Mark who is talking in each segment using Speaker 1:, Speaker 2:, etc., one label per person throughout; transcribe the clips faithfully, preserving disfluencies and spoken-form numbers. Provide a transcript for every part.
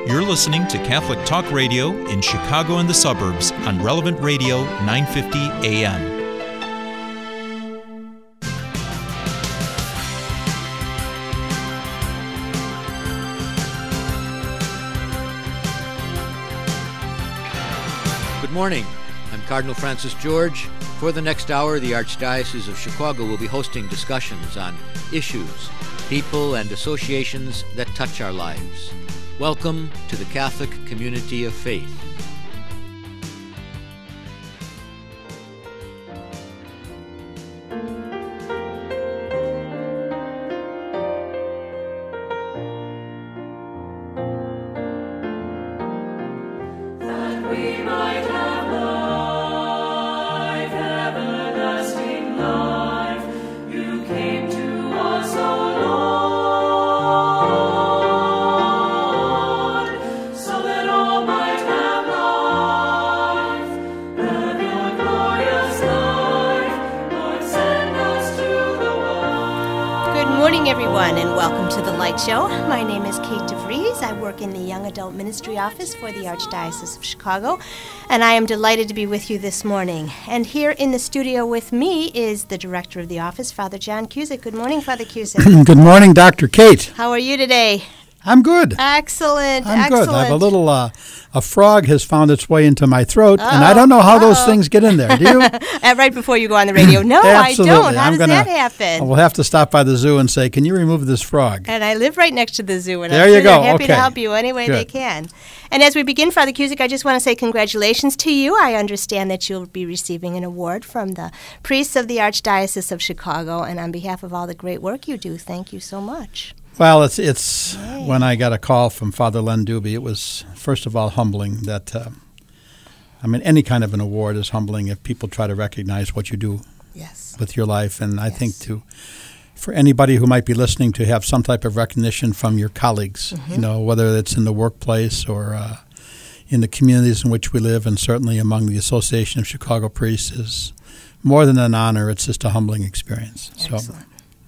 Speaker 1: You're listening to Catholic Talk Radio in Chicago and the suburbs on Relevant Radio nine fifty A M.
Speaker 2: Good morning. I'm Cardinal Francis George. For the next hour, the Archdiocese of Chicago will be hosting discussions on issues, people, and associations that touch our lives. Welcome to the Catholic Community of Faith.
Speaker 3: Show. My name is Kate DeVries. I work in the Young Adult Ministry Office for the Archdiocese of Chicago, and I am delighted to be with you this morning. And here in the studio with me is the Director of the office, Father John Cusick. Good morning, Father Cusick.
Speaker 4: Good morning, Doctor Kate.
Speaker 3: How are you today?
Speaker 4: I'm good.
Speaker 3: Excellent.
Speaker 4: I'm
Speaker 3: excellent.
Speaker 4: good. I have a little, uh, a frog has found its way into my throat,
Speaker 3: Uh-oh.
Speaker 4: and I don't know how
Speaker 3: Uh-oh.
Speaker 4: those things get in there. Do you?
Speaker 3: Right before you go on the radio. No, I don't. How
Speaker 4: I'm
Speaker 3: does
Speaker 4: gonna,
Speaker 3: that happen?
Speaker 4: We'll have to stop by the zoo and say, can you remove this frog?
Speaker 3: And I live right next to the zoo, and
Speaker 4: there
Speaker 3: I'm
Speaker 4: you
Speaker 3: sure
Speaker 4: go.
Speaker 3: they're happy
Speaker 4: okay.
Speaker 3: to help you any way
Speaker 4: Good.
Speaker 3: they can. And as we begin, Father Cusick, I just want to say congratulations to you. I understand that you'll be receiving an award from the priests of the Archdiocese of Chicago, and on behalf of all the great work you do, thank you so much.
Speaker 4: Well, it's it's
Speaker 3: Yay.
Speaker 4: When I got a call from Father Len Doobie, it was, first of all, humbling that, uh, I mean, any kind of an award is humbling if people try to recognize what you do
Speaker 3: yes.
Speaker 4: with your life. And I
Speaker 3: yes.
Speaker 4: think to for anybody who might be listening to have some type of recognition from your colleagues, mm-hmm. you know, whether it's in the workplace or uh, in the communities in which we live, and certainly among the Association of Chicago Priests, is more than an honor. It's just a humbling experience.
Speaker 3: Excellent.
Speaker 4: So.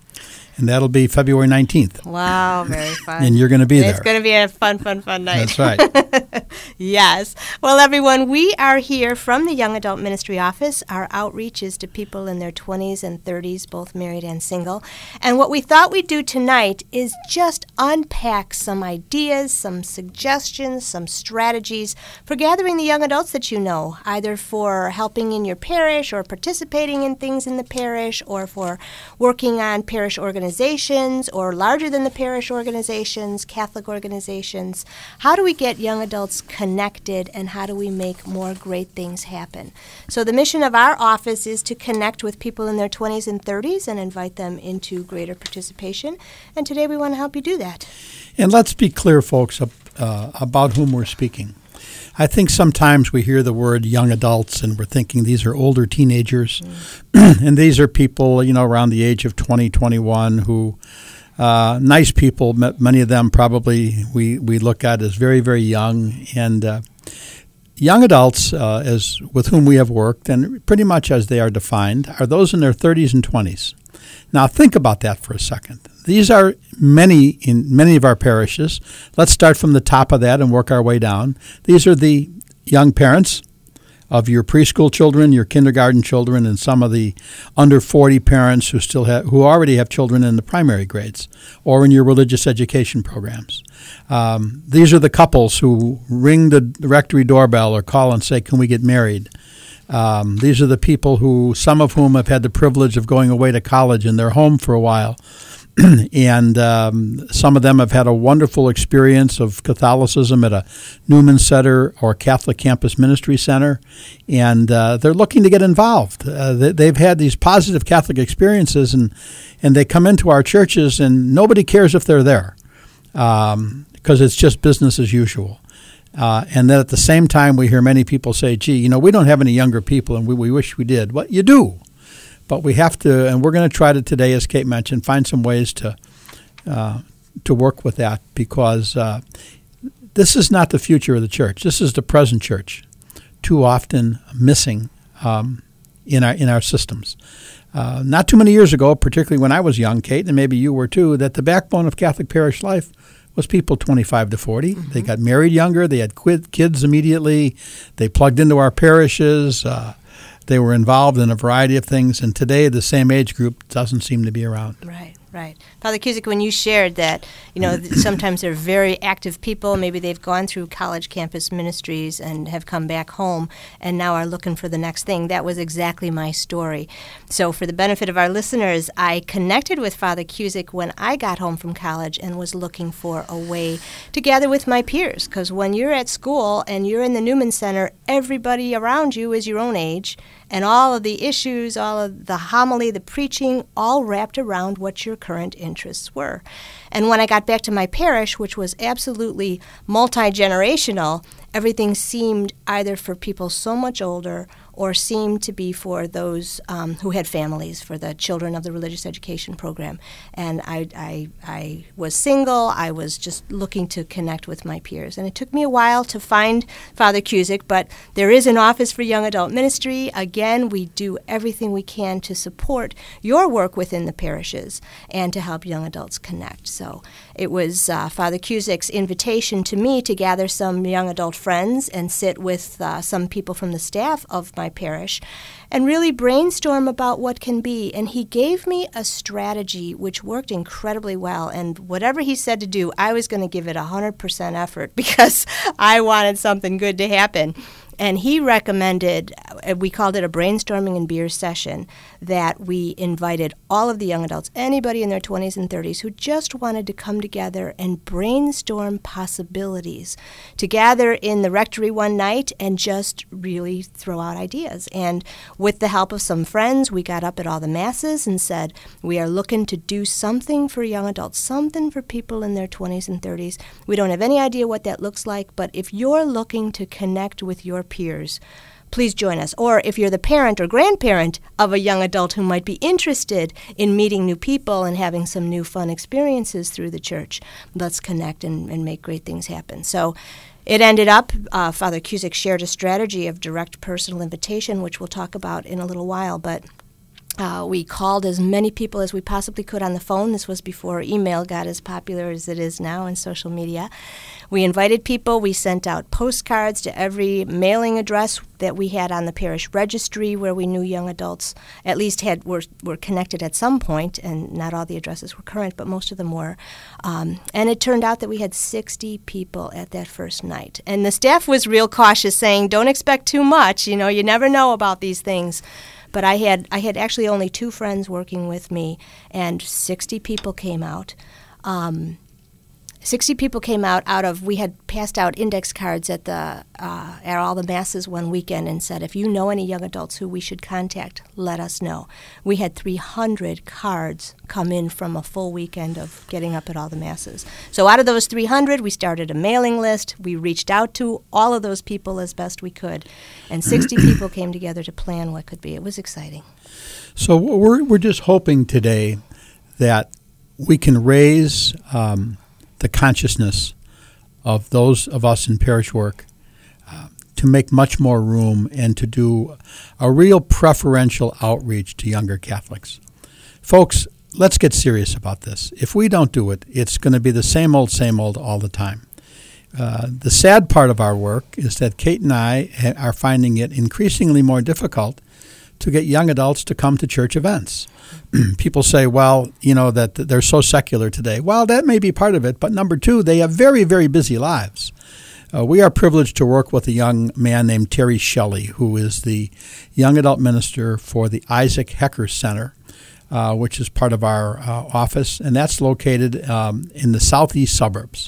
Speaker 4: And that'll be February nineteenth.
Speaker 3: Wow, very fun.
Speaker 4: And you're going to be
Speaker 3: and
Speaker 4: there.
Speaker 3: It's going to be a fun, fun, fun night.
Speaker 4: That's right.
Speaker 3: Yes. Well, everyone, we are here from the Young Adult Ministry Office. Our outreach is to people in their twenties and thirties, both married and single. And what we thought we'd do tonight is just unpack some ideas, some suggestions, some strategies for gathering the young adults that you know, either for helping in your parish or participating in things in the parish, or for working on parish organizations. Organizations or larger than the parish organizations, Catholic organizations. How do we get young adults connected, and how do we make more great things happen? So the mission of our office is to connect with people in their twenties and thirties and invite them into greater participation. And today we want to help you do that.
Speaker 4: And let's be clear, folks, uh, about whom we're speaking. I think sometimes we hear the word young adults and we're thinking these are older teenagers. Mm. And these are people, you know, around the age of twenty, twenty-one who, uh, nice people, many of them probably we, we look at as very, very young. And uh, young adults, uh, as with whom we have worked, and pretty much as they are defined, are those in their thirties and twenties. Now think about that for a second. These are many in many of our parishes. Let's start from the top of that and work our way down. These are the young parents of your preschool children, your kindergarten children, and some of the under forty parents who still have, who already have children in the primary grades or in your religious education programs. Um, these are the couples who ring the rectory doorbell or call and say, "Can we get married?" Um, these are the people who, some of whom have had the privilege of going away to college and they're home for a while. And um, some of them have had a wonderful experience of Catholicism at a Newman Center or Catholic Campus Ministry Center, and uh, they're looking to get involved. Uh, they, they've had these positive Catholic experiences, and, and they come into our churches, and nobody cares if they're there um, because it's just business as usual. Uh, and then at the same time, we hear many people say, gee, you know, we don't have any younger people, and we, we wish we did. Well, you do. But we have to, and we're going to try to today, as Kate mentioned, find some ways to uh, to work with that, because uh, this is not the future of the church. This is the present church, too often missing um, in our in our systems. Uh, not too many years ago, particularly when I was young, Kate, and maybe you were too, that the backbone of Catholic parish life was people twenty-five to forty.
Speaker 3: Mm-hmm.
Speaker 4: They got married younger. They had quid- kids immediately. They plugged into our parishes. Uh, they were involved in a variety of things. And today, the same age group doesn't seem to be around.
Speaker 3: Right. Right. Father Cusick, when you shared that, you know, sometimes they're very active people, maybe they've gone through college campus ministries and have come back home and now are looking for the next thing, that was exactly my story. So for the benefit of our listeners, I connected with Father Cusick when I got home from college and was looking for a way to gather with my peers, because when you're at school and you're in the Newman Center, everybody around you is your own age, and all of the issues, all of the homily, the preaching, all wrapped around what your current interests were. And when I got back to my parish, which was absolutely multi-generational, everything seemed either for people so much older or seemed to be for those um, who had families, for the children of the religious education program. And I, I, I was single. I was just looking to connect with my peers. And it took me a while to find Father Cusick, but there is an office for young adult ministry. Again, we do everything we can to support your work within the parishes and to help young adults connect. So it was uh, Father Cusick's invitation to me to gather some young adult friends and sit with uh, some people from the staff of my parish and really brainstorm about what can be. And he gave me a strategy which worked incredibly well. And whatever he said to do, I was going to give it one hundred percent effort because I wanted something good to happen. And he recommended, we called it a brainstorming and beer session, that we invited all of the young adults, anybody in their twenties and thirties who just wanted to come together and brainstorm possibilities, to gather in the rectory one night and just really throw out ideas. And with the help of some friends, we got up at all the masses and said, we are looking to do something for young adults, something for people in their twenties and thirties. We don't have any idea what that looks like, but if you're looking to connect with your peers, please join us. Or if you're the parent or grandparent of a young adult who might be interested in meeting new people and having some new fun experiences through the church, let's connect and, and make great things happen. So it ended up, uh, Father Cusick shared a strategy of direct personal invitation, which we'll talk about in a little while, but Uh, we called as many people as we possibly could on the phone. This was before email got as popular as it is now in social media. We invited people. We sent out postcards to every mailing address that we had on the parish registry where we knew young adults at least had were, were connected at some point, and not all the addresses were current, but most of them were. Um, and it turned out that we had sixty people at that first night. And the staff was real cautious, saying, don't expect too much. You know, you never know about these things. But I had I had actually only two friends working with me, and sixty people came out. Um, sixty people came out out of, we had passed out index cards at the uh, at all the masses one weekend and said, if you know any young adults who we should contact, let us know. We had three hundred cards come in from a full weekend of getting up at all the masses. So out of those three hundred, we started a mailing list. We reached out to all of those people as best we could, and sixty people came together to plan what could be. It was exciting.
Speaker 4: So we're we're just hoping today that we can raise um, the consciousness of those of us in parish work uh, to make much more room and to do a real preferential outreach to younger Catholics. Folks, let's get serious about this. If we don't do it, it's going to be the same old, same old all the time. Uh, the sad part of our work is that Kate and I ha- are finding it increasingly more difficult to get young adults to come to church events. People say, well, you know, that they're so secular today. Well, that may be part of it, but number two, they have very, very busy lives. Uh, we are privileged to work with a young man named Terry Shelley, who is the young adult minister for the Isaac Hecker Center, uh, which is part of our uh, office, and that's located um, in the southeast suburbs.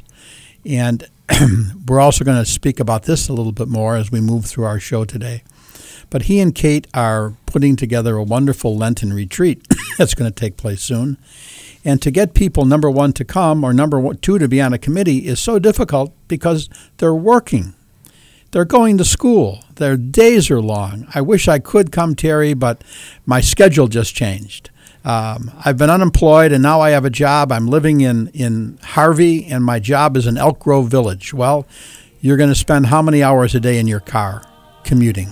Speaker 4: And we're also going to speak about this a little bit more as we move through our show today. But he and Kate are putting together a wonderful Lenten retreat that's going to take place soon. And to get people, number one, to come, or number one, two, to be on a committee is so difficult because they're working. They're going to school. Their days are long. I wish I could come, Terry, but my schedule just changed. Um, I've been unemployed, and now I have a job. I'm living in, in Harvey, and my job is in Elk Grove Village. Well, you're going to spend how many hours a day in your car commuting?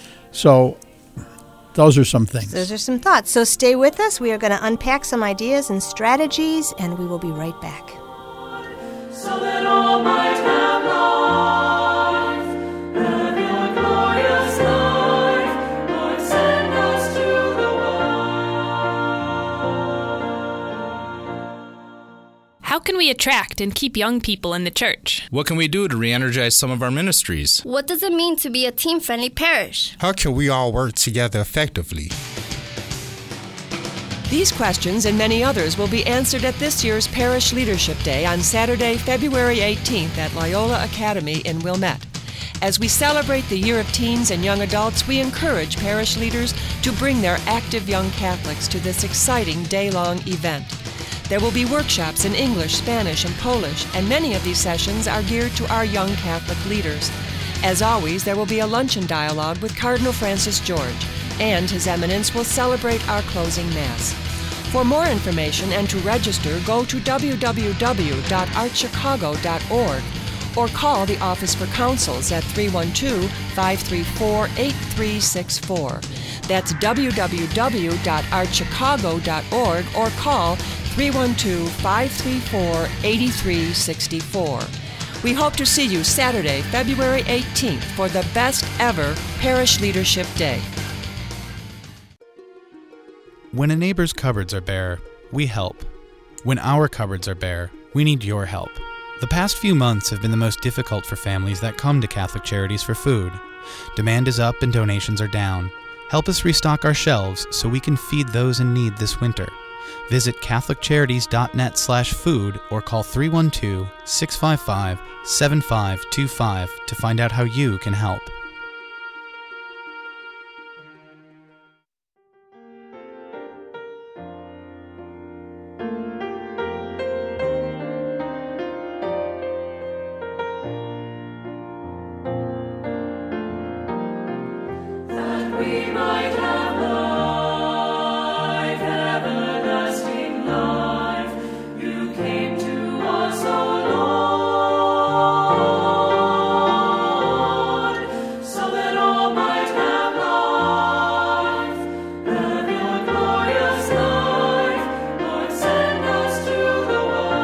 Speaker 4: So those are some things.
Speaker 3: Those are some thoughts. So stay with us. We are going to unpack some ideas and strategies, and we will be right back.
Speaker 5: so that all might have life. Live your glorious life, Lord, send us to the world.
Speaker 6: How can we attract and keep young people in the church?
Speaker 7: What can we do to re-energize some of our ministries?
Speaker 8: What does it mean to be a teen-friendly parish?
Speaker 9: How can we all work together effectively?
Speaker 10: These questions and many others will be answered at this year's Parish Leadership Day on Saturday, February eighteenth at Loyola Academy in Wilmette. As we celebrate the Year of Teens and Young Adults, we encourage parish leaders to bring their active young Catholics to this exciting day-long event. There will be workshops in English, Spanish, and Polish, and many of these sessions are geared to our young Catholic leaders. As always, there will be a luncheon dialogue with Cardinal Francis George, and His Eminence will celebrate our closing Mass. For more information and to register, go to w w w dot art chicago dot org or call the Office for Councils at three one two, five three four, eight three six four. That's w w w dot art chicago dot org or call three one two, five three four, eight three six four. We hope to see you Saturday, February eighteenth for the best ever Parish Leadership Day.
Speaker 11: When a neighbor's cupboards are bare, we help. When our cupboards are bare, we need your help. The past few months have been the most difficult for families that come to Catholic Charities for food. Demand is up and donations are down. Help us restock our shelves so we can feed those in need this winter. Visit catholic charities dot net slash food or call three one two, six five five, seven five two five to find out how you can help.
Speaker 5: We might have life, everlasting life. You came to us, O Lord, so that all might have life. Live your glorious life, Lord, send us to the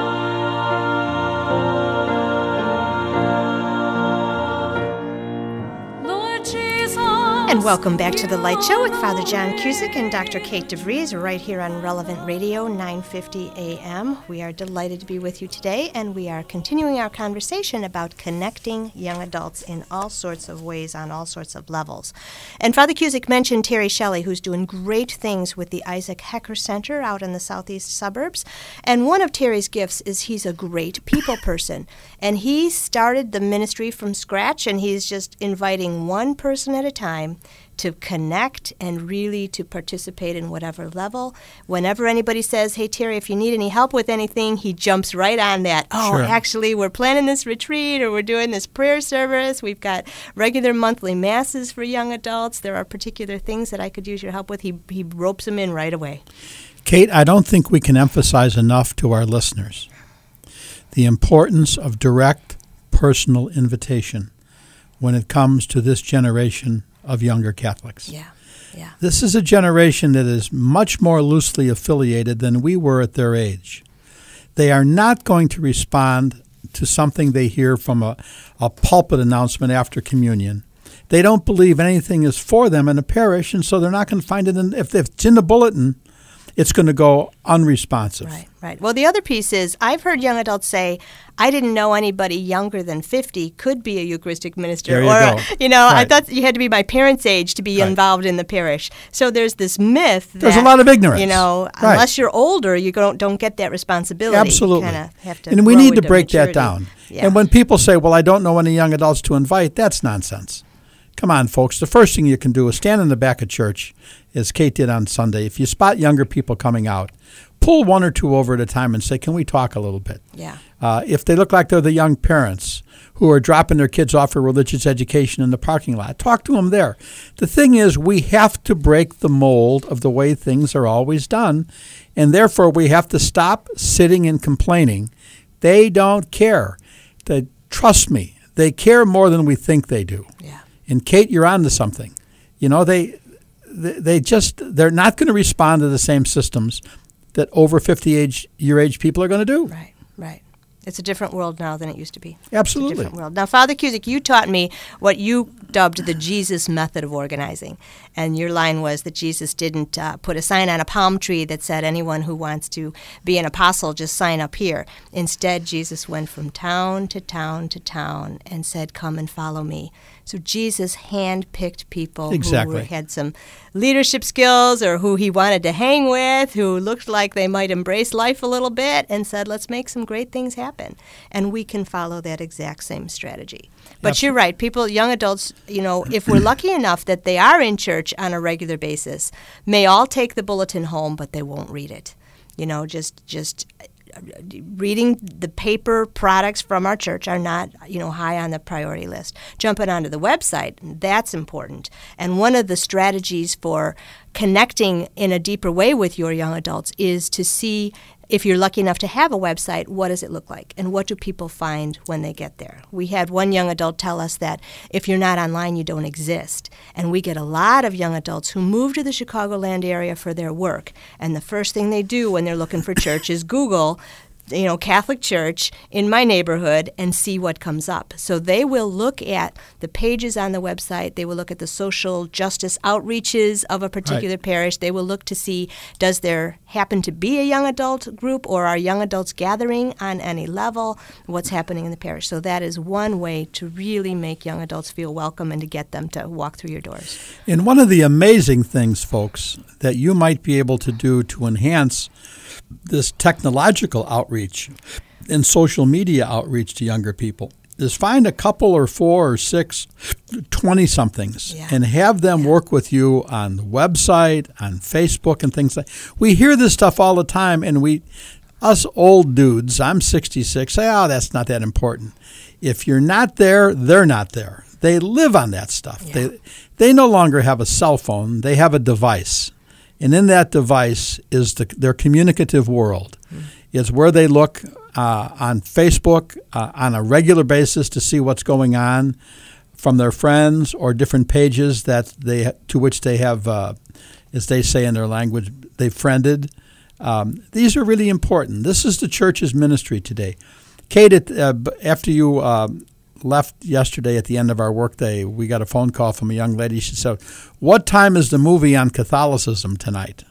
Speaker 5: world. Lord Jesus.
Speaker 3: And welcome back to The Light Show with Father John Cusick and Doctor Kate DeVries right here on Relevant Radio, nine fifty A M. We are delighted to be with you today, and we are continuing our conversation about connecting young adults in all sorts of ways on all sorts of levels. And Father Cusick mentioned Terry Shelley, who's doing great things with the Isaac Hecker Center out in the southeast suburbs. And one of Terry's gifts is he's a great people person. And he started the ministry from scratch, and he's just inviting one person at a time to connect and really to participate in whatever level. Whenever anybody says, hey, Terry, if you need any help with anything, he jumps right on that. Oh,
Speaker 4: Sure.
Speaker 3: actually, we're planning this retreat or we're doing this prayer service. We've got regular monthly masses for young adults. There are particular things that I could use your help with. He, he ropes them in right away.
Speaker 4: Kate, I don't think we can emphasize enough to our listeners the importance of direct personal invitation when it comes to this generation of younger Catholics.
Speaker 3: Yeah, yeah.
Speaker 4: This is a generation that is much more loosely affiliated than we were at their age. They are not going to respond to something they hear from a, a pulpit announcement after communion. They don't believe anything is for them in a parish, and so they're not going to find it. In, if, if it's in the bulletin, it's going to go unresponsive.
Speaker 3: Right, right. Well, the other piece is I've heard young adults say, I didn't know anybody younger than fifty could be a Eucharistic minister.
Speaker 4: There you
Speaker 3: or,
Speaker 4: go.
Speaker 3: you know,
Speaker 4: Right.
Speaker 3: I thought you had to be my parents' age to be
Speaker 4: Right.
Speaker 3: involved in the parish. So there's this myth that,
Speaker 4: There's a lot of ignorance.
Speaker 3: You know,
Speaker 4: Right.
Speaker 3: unless you're older, you don't, don't get that responsibility.
Speaker 4: Absolutely.
Speaker 3: You kind of have to
Speaker 4: and we
Speaker 3: grow
Speaker 4: need to
Speaker 3: into
Speaker 4: break
Speaker 3: maturity.
Speaker 4: that down.
Speaker 3: Yeah.
Speaker 4: And when people say, well, I don't know any young adults to invite, that's nonsense. Come on, folks. The first thing you can do is stand in the back of church, as Kate did on Sunday. If you spot younger people coming out, pull one or two over at a time and say, can we talk a little bit?
Speaker 3: Yeah.
Speaker 4: Uh, if they look like they're the young parents who are dropping their kids off for religious education in the parking lot, talk to them there. The thing is, we have to break the mold of the way things are always done, and therefore we have to stop sitting and complaining. They don't care. They, trust me, they care more than we think they do.
Speaker 3: Yeah.
Speaker 4: And Kate, you're on to something. You know, they they, they just, they're not going to respond to the same systems that over fifty age year age people are going to do.
Speaker 3: Right, right. It's a different world now than it used to be.
Speaker 4: Absolutely.
Speaker 3: It's a different world. Now, Father Cusick, you taught me what you dubbed the Jesus method of organizing. And your line was that Jesus didn't uh, put a sign on a palm tree that said, anyone who wants to be an apostle, just sign up here. Instead, Jesus went from town to town to town and said, come and follow me. So Jesus handpicked people
Speaker 4: exactly.
Speaker 3: who were, had some leadership skills or who he wanted to hang with, who looked like they might embrace life a little bit, and said, let's make some great things happen. And we can follow that exact same strategy. But Absolutely. You're right. People, young adults, you know, if we're lucky enough that they are in church on a regular basis, may all take the bulletin home, but they won't read it. You know, just just... reading the paper products from our church are not, you know, high on the priority list. Jumping onto the website, that's important. And one of the strategies for connecting in a deeper way with your young adults is to see, if you're lucky enough to have a website, what does it look like? And what do people find when they get there? We had one young adult tell us that if you're not online, you don't exist. And we get a lot of young adults who move to the Chicagoland area for their work. And the first thing they do when they're looking for church is Google, you know, Catholic Church in my neighborhood and see what comes up. So they will look at the pages on the website. They will look at the social justice outreaches of a particular right. parish. They will look to see, does there happen to be a young adult group, or are young adults gathering on any level? What's happening in the parish? So that is one way to really make young adults feel welcome and to get them to walk through your doors.
Speaker 4: And one of the amazing things, folks, that you might be able to do to enhance this technological outreach and social media outreach to younger people is find a couple or four or six twenty-somethings yeah. and have them yeah. work with you on the website, on Facebook and things like that. We hear this stuff all the time, and we, us old dudes, I'm sixty-six, say, oh, that's not that important. If you're not there, they're not there. They live on that stuff. Yeah. They they no longer have a cell phone. They have a device. And in that device is the, their communicative world. Mm. It's where they look uh, on Facebook uh, on a regular basis to see what's going on from their friends or different pages that they to which they have, uh, as they say in their language, they've friended. Um, these are really important. This is the church's ministry today. Kate, at, uh, after you uh, left yesterday at the end of our workday, we got a phone call from a young lady. She said, what time is the movie on Catholicism tonight?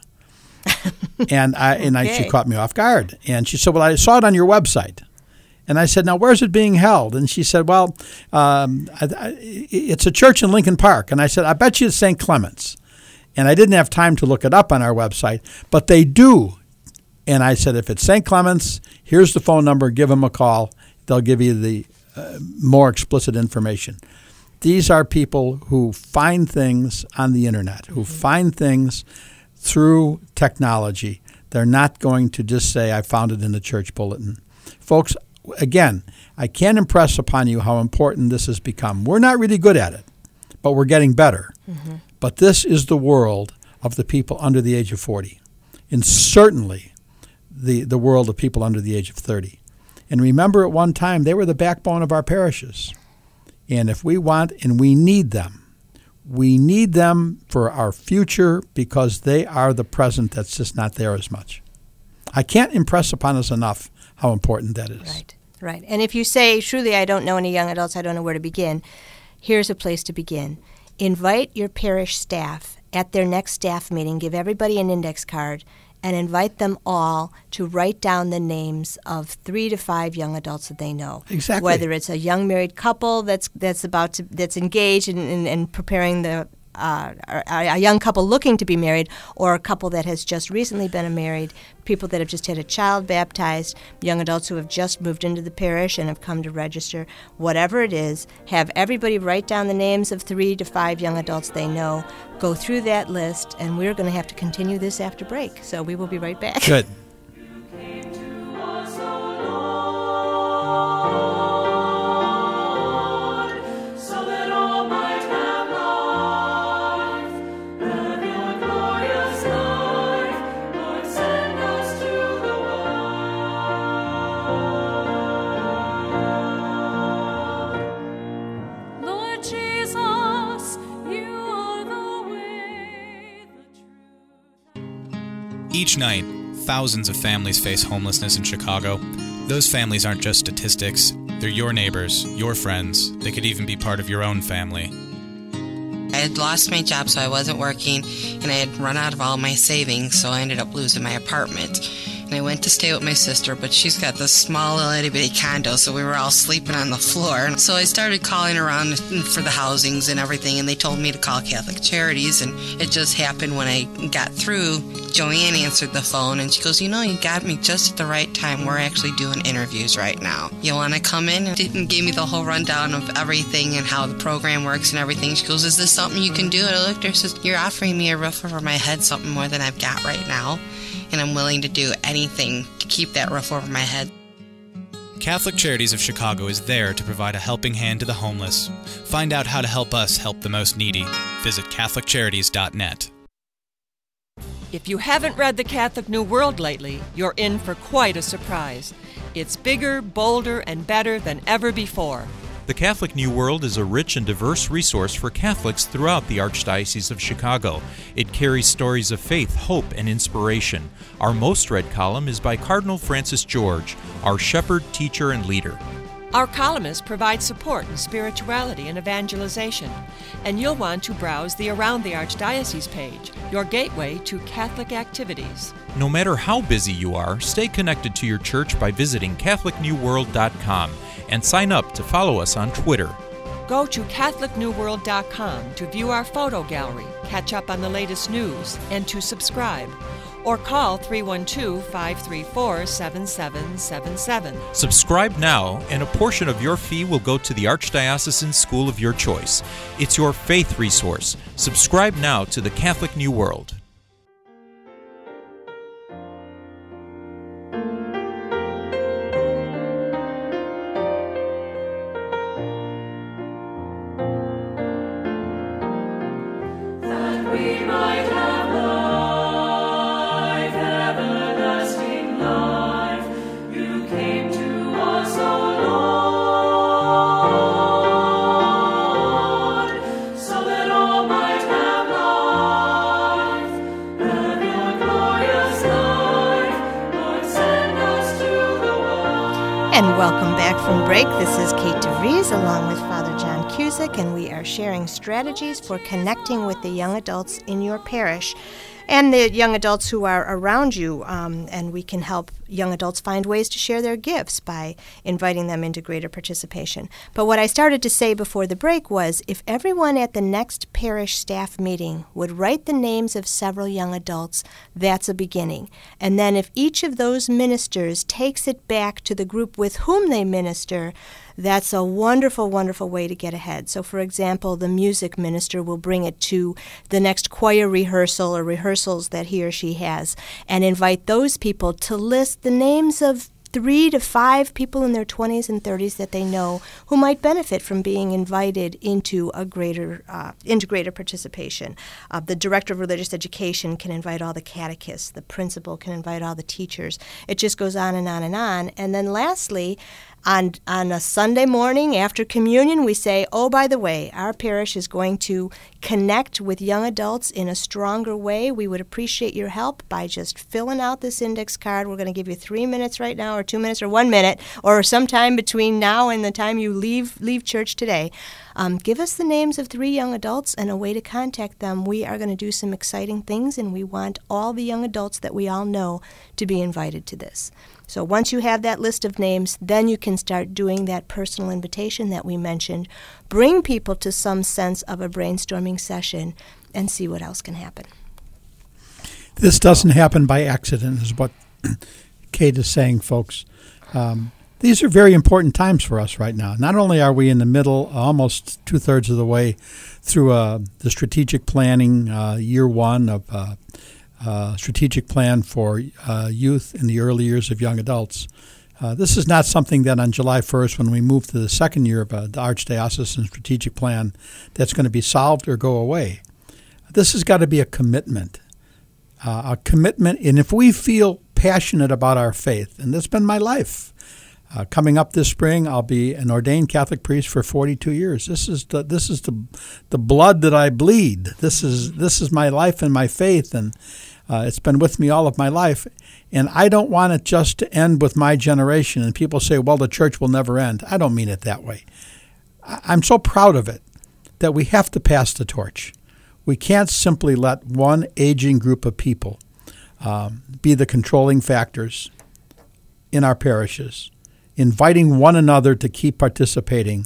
Speaker 4: and I and okay. I, she caught me off guard. And she said, well, I saw it on your website. And I said, now, where's it being held? And she said, well, um, I, I, it's a church in Lincoln Park. And I said, I bet you it's Saint Clement's. And I didn't have time to look it up on our website, but they do. And I said, if it's Saint Clement's, here's the phone number. Give them a call. They'll give you the Uh, more explicit information. These are people who find things on the internet, who find things through technology. They're not going to just say, I found it in the church bulletin. Folks, again, I can't impress upon you how important this has become. We're not really good at it, but we're getting better. Mm-hmm. But this is the world of the people under the age of forty, and certainly the, the world of people under the age of thirty. And remember, at one time, they were the backbone of our parishes. And if we want, and we need them, we need them for our future because they are the present that's just not there as much. I can't impress upon us enough how important that is.
Speaker 3: Right, right. And if you say, truly, I don't know any young adults, I don't know where to begin, here's a place to begin. Invite your parish staff at their next staff meeting, give everybody an index card, and invite them all to write down the names of three to five young adults that they know.
Speaker 4: Exactly.
Speaker 3: Whether it's a young married couple that's that's about to that's engaged and in, in, in preparing the uh, a, a young couple looking to be married, or a couple that has just recently been married, people that have just had a child baptized, young adults who have just moved into the parish and have come to register. Whatever it is, have everybody write down the names of three to five young adults they know. Go through that list, and we're going to have to continue this after break. So we will be right back.
Speaker 4: Good.
Speaker 11: Each night, thousands of families face homelessness in Chicago. Those families aren't just statistics. They're your neighbors, your friends. They could even be part of your own family.
Speaker 12: I had lost my job, so I wasn't working, and I had run out of all my savings, so I ended up losing my apartment. And I went to stay with my sister, but she's got this small little itty-bitty condo, so we were all sleeping on the floor. So I started calling around for the housings and everything, and they told me to call Catholic Charities, and it just happened when I got through. Joanne answered the phone, and she goes, you know, you got me just at the right time. We're actually doing interviews right now. You want to come in? And gave me the whole rundown of everything and how the program works and everything. She goes, is this something you can do? And I looked at her and says, you're offering me a roof over my head, something more than I've got right now. And I'm willing to do anything to keep that roof over my head.
Speaker 11: Catholic Charities of Chicago is there to provide a helping hand to the homeless. Find out how to help us help the most needy. Visit Catholic Charities dot net.
Speaker 10: If you haven't read The Catholic New World lately, you're in for quite a surprise. It's bigger, bolder, and better than ever before.
Speaker 1: The Catholic New World is a rich and diverse resource for Catholics throughout the Archdiocese of Chicago. It carries stories of faith, hope, and inspiration. Our most read column is by Cardinal Francis George, our shepherd, teacher, and leader.
Speaker 10: Our columnists provide support in spirituality and evangelization, and you'll want to browse the Around the Archdiocese page, your gateway to Catholic activities.
Speaker 1: No matter how busy you are, stay connected to your church by visiting Catholic New World dot com and sign up to follow us on Twitter.
Speaker 10: Go to Catholic New World dot com to view our photo gallery, catch up on the latest news, and to subscribe. Or call three one two, five three four, seven seven seven seven.
Speaker 1: Subscribe now, and a portion of your fee will go to the Archdiocesan School of your choice. It's your faith resource. Subscribe now to the Catholic New World.
Speaker 5: That we might have life, everlasting life. You came to us, O Lord, so that all might have life. Live your glorious life, Lord, send us to the world.
Speaker 3: And welcome back from break. This is Kate DeVries along with Father John Cusick, and we are sharing strategies for connecting with the young adults in your parish and the young adults who are around you, um, and we can help young adults find ways to share their gifts by inviting them into greater participation. But what I started to say before the break was, if everyone at the next parish staff meeting would write the names of several young adults, that's a beginning. And then if each of those ministers takes it back to the group with whom they minister, that's a wonderful, wonderful way to get ahead. So, for example, the music minister will bring it to the next choir rehearsal or rehearsals that he or she has and invite those people to list the names of three to five people in their twenties and thirties that they know who might benefit from being invited into a greater uh, into greater participation. Uh, the director of religious education can invite all the catechists. The principal can invite all the teachers. It just goes on and on and on. And then lastly, On, on a Sunday morning after communion, we say, oh, by the way, our parish is going to connect with young adults in a stronger way. We would appreciate your help by just filling out this index card. We're going to give you three minutes right now, or two minutes, or one minute, or sometime between now and the time you leave leave church today. Um, give us the names of three young adults and a way to contact them. We are going to do some exciting things, and we want all the young adults that we all know to be invited to this. So once you have that list of names, then you can start doing that personal invitation that we mentioned. Bring people to some sense of a brainstorming session and see what else can happen.
Speaker 4: This doesn't happen by accident, is what Kate is saying, folks. Um, these are very important times for us right now. Not only are we in the middle, almost two-thirds of the way through uh, the strategic planning, uh, year one of uh, Uh, strategic plan for uh, youth in the early years of young adults. Uh, this is not something that on July first, when we move to the second year of uh, the Archdiocesan strategic plan, that's going to be solved or go away. This has got to be a commitment. Uh, a commitment, and if we feel passionate about our faith, and that's been my life. Uh, coming up this spring, I'll be an ordained Catholic priest for forty-two years. This is the this is the the blood that I bleed. This is this is my life and my faith, and Uh, it's been with me all of my life, and I don't want it just to end with my generation. And people say, well, the church will never end. I don't mean it that way. I- I'm so proud of it that we have to pass the torch. We can't simply let one aging group of people um, be the controlling factors in our parishes, inviting one another to keep participating.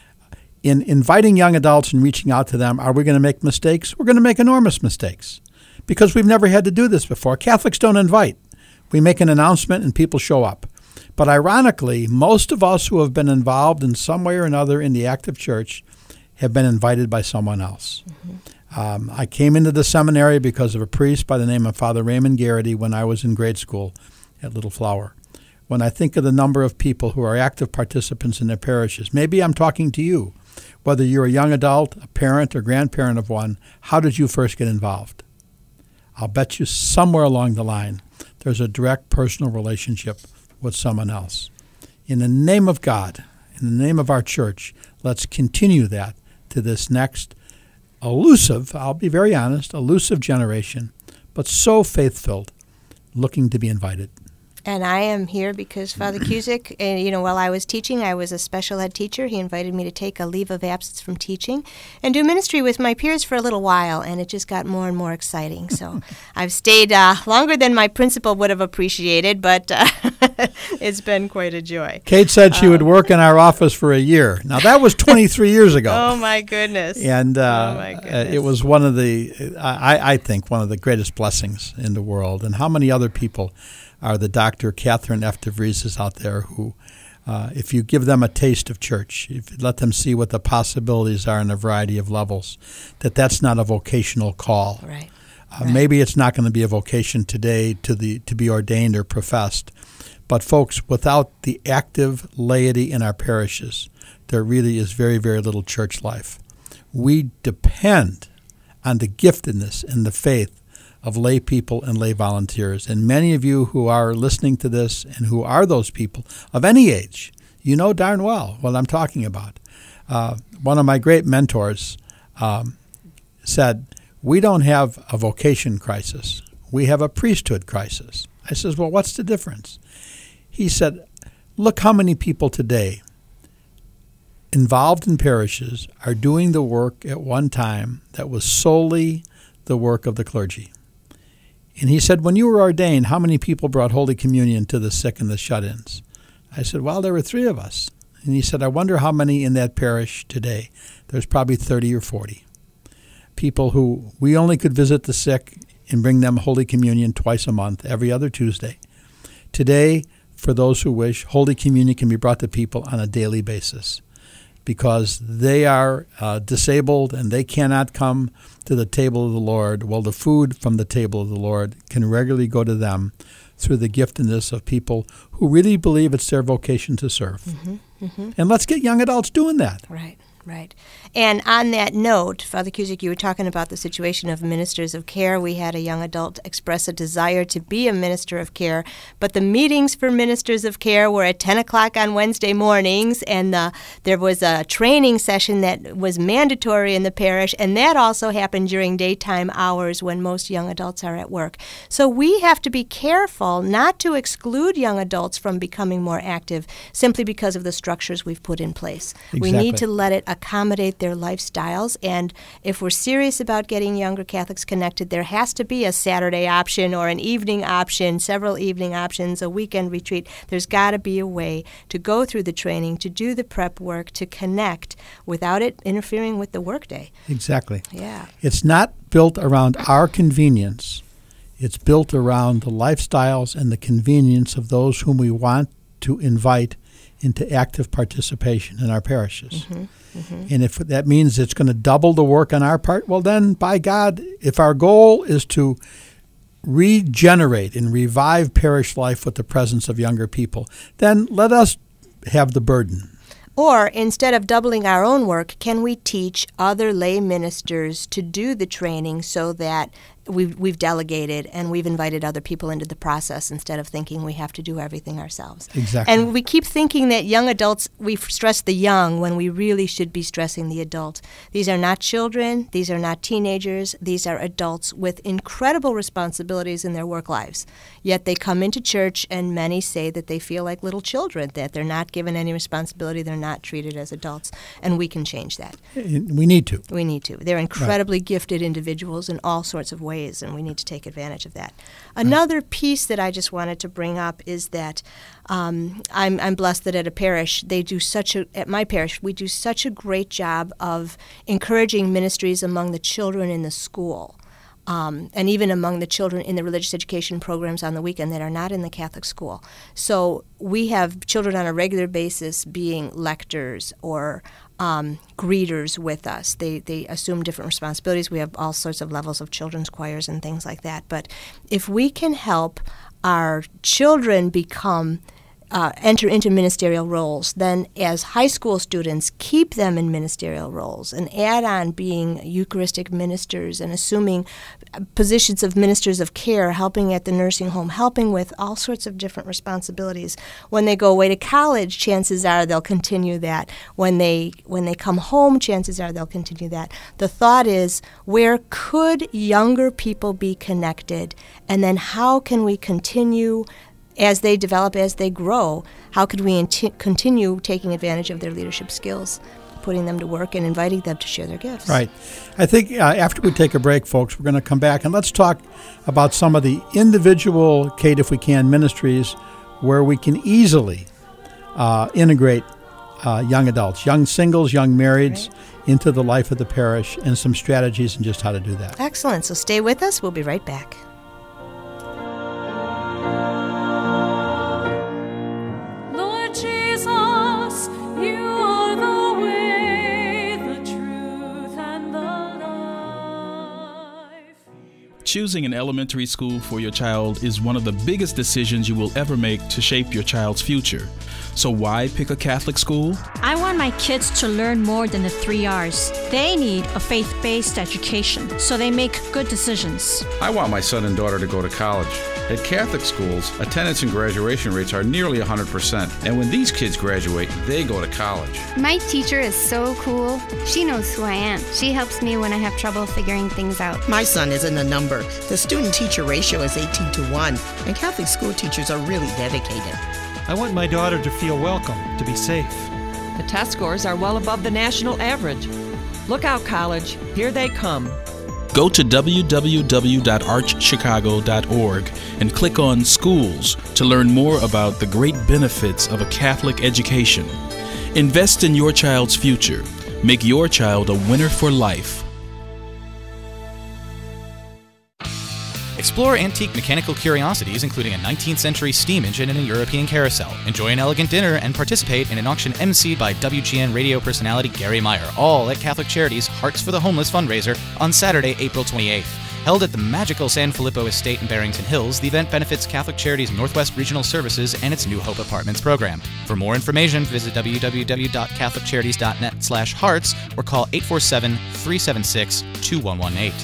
Speaker 4: In inviting young adults and reaching out to them, are we going to make mistakes? We're going to make enormous mistakes because we've never had to do this before. Catholics don't invite. We make an announcement and people show up. But ironically, most of us who have been involved in some way or another in the active church have been invited by someone else. Mm-hmm. Um, I came into the seminary because of a priest by the name of Father Raymond Garrity when I was in grade school at Little Flower. When I think of the number of people who are active participants in their parishes, maybe I'm talking to you. Whether you're a young adult, a parent, or grandparent of one, how did you first get involved? I'll bet you somewhere along the line there's a direct personal relationship with someone else. In the name of God, in the name of our church, let's continue that to this next elusive, I'll be very honest, elusive generation, but so faith-filled, looking to be invited.
Speaker 3: And I am here because Father Cusick, uh, you know, while I was teaching, I was a special ed teacher. He invited me to take a leave of absence from teaching and do ministry with my peers for a little while, and it just got more and more exciting. So I've stayed uh, longer than my principal would have appreciated, but uh, it's been quite a joy.
Speaker 4: Kate said she um, would work in our office for a year. Now, that was twenty-three years ago.
Speaker 3: Oh, my goodness.
Speaker 4: And uh,
Speaker 3: oh my goodness.
Speaker 4: Uh, it was one of the, I, I think, one of the greatest blessings in the world. And how many other people are the Doctor Catherine F. DeVries out there who, uh, if you give them a taste of church, if you let them see what the possibilities are in a variety of levels, that that's not a vocational call.
Speaker 3: Right.
Speaker 4: Uh,
Speaker 3: right.
Speaker 4: Maybe it's not going to be a vocation today to the to be ordained or professed. But folks, without the active laity in our parishes, there really is very, very little church life. We depend on the giftedness and the faith of lay people and lay volunteers. And many of you who are listening to this and who are those people of any age, you know darn well what I'm talking about. Uh, one of my great mentors um, said, we don't have a vocation crisis. We have a priesthood crisis. I says, well, what's the difference? He said, look how many people today involved in parishes are doing the work at one time that was solely the work of the clergy. And he said, when you were ordained, how many people brought Holy Communion to the sick and the shut-ins? I said, well, there were three of us. And he said, I wonder how many in that parish today. There's probably thirty or forty. People who we only could visit the sick and bring them Holy Communion twice a month, every other Tuesday. Today, for those who wish, Holy Communion can be brought to people on a daily basis because they are uh, disabled and they cannot come to the table of the Lord. Well, the food from the table of the Lord can regularly go to them through the giftedness of people who really believe it's their vocation to serve.
Speaker 3: Mm-hmm, mm-hmm.
Speaker 4: And let's get young adults doing that.
Speaker 3: Right. Right. And on that note, Father Cusick, you were talking about the situation of ministers of care. We had a young adult express a desire to be a minister of care, but the meetings for ministers of care were at ten o'clock on Wednesday mornings, and the, there was a training session that was mandatory in the parish, and that also happened during daytime hours when most young adults are at work. So we have to be careful not to exclude young adults from becoming more active simply because of the structures we've put in place.
Speaker 4: Exactly.
Speaker 3: We need to let it accommodate their lifestyles, and if we're serious about getting younger Catholics connected, there has to be a Saturday option or an evening option, several evening options, a weekend retreat. There's got to be a way to go through the training, to do the prep work, to connect without it interfering with the workday.
Speaker 4: Exactly.
Speaker 3: Yeah.
Speaker 4: It's not built around our convenience. It's built around the lifestyles and the convenience of those whom we want to invite into active participation in our parishes.
Speaker 3: Mm-hmm. Mm-hmm.
Speaker 4: And if that means it's going to double the work on our part, well then, by God, if our goal is to regenerate and revive parish life with the presence of younger people, then let us have the burden.
Speaker 3: Or instead of doubling our own work, can we teach other lay ministers to do the training so that we've, we've delegated and we've invited other people into the process instead of thinking we have to do everything ourselves.
Speaker 4: Exactly.
Speaker 3: And we keep thinking that young adults, we stress the young when we really should be stressing the adult. These are not children. These are not teenagers. These are adults with incredible responsibilities in their work lives. Yet they come into church and many say that they feel like little children, that they're not given any responsibility, they're not treated as adults. And we can change that.
Speaker 4: We need to.
Speaker 3: We need to. They're incredibly right. gifted individuals in all sorts of ways, and we need to take advantage of that. Another right. piece that I just wanted to bring up is that um, I'm, I'm blessed that at a parish, they do such a, at my parish, we do such a great job of encouraging ministries among the children in the school. Um, and even among the children in the religious education programs on the weekend that are not in the Catholic school. So we have children on a regular basis being lectors or um, greeters with us. They they assume different responsibilities. We have all sorts of levels of children's choirs and things like that. But if we can help our children become Uh, enter into ministerial roles, then as high school students, keep them in ministerial roles and add on being Eucharistic ministers and assuming positions of ministers of care, helping at the nursing home, helping with all sorts of different responsibilities. When they go away to college, chances are they'll continue that. When they when they come home, chances are they'll continue that. The thought is, where could younger people be connected? And then how can we continue as they develop, as they grow, how could we int- continue taking advantage of their leadership skills, putting them to work and inviting them to share their gifts?
Speaker 4: Right. I think uh, after we take a break, folks, we're going to come back and let's talk about some of the individual Kate If We Can ministries where we can easily uh, integrate uh, young adults, young singles, young marrieds right. into the life of the parish and some strategies and just how to do that.
Speaker 3: Excellent. So stay with us. We'll be right back.
Speaker 13: Choosing an elementary school for your child is one of the biggest decisions you will ever make to shape your child's future. So why pick a Catholic school?
Speaker 14: I want my kids to learn more than the three R's. They need a faith-based education, so they make good decisions.
Speaker 15: I want my son and daughter to go to college. At Catholic schools, attendance and graduation rates are nearly one hundred percent. And when these kids graduate, they go to college.
Speaker 16: My teacher is so cool. She knows who I am. She helps me when I have trouble figuring things out.
Speaker 17: My son isn't a number. The student-teacher ratio is eighteen to one, and Catholic school teachers are really dedicated.
Speaker 18: I want my daughter to feel welcome, to be safe.
Speaker 10: The test scores are well above the national average. Look out, college. Here they come.
Speaker 13: Go to w w w dot arch chicago dot org and click on Schools to learn more about the great benefits of a Catholic education. Invest in your child's future. Make your child a winner for life.
Speaker 11: Explore antique mechanical curiosities, including a nineteenth century steam engine and a European carousel. Enjoy an elegant dinner and participate in an auction emceed by W G N radio personality Gary Meyer, all at Catholic Charities' Hearts for the Homeless fundraiser on Saturday, April twenty-eighth. Held at the magical San Filippo Estate in Barrington Hills, the event benefits Catholic Charities Northwest Regional Services and its New Hope Apartments program. For more information, visit w w w dot catholic charities dot net slash hearts or call eight four seven, three seven six, two one one eight.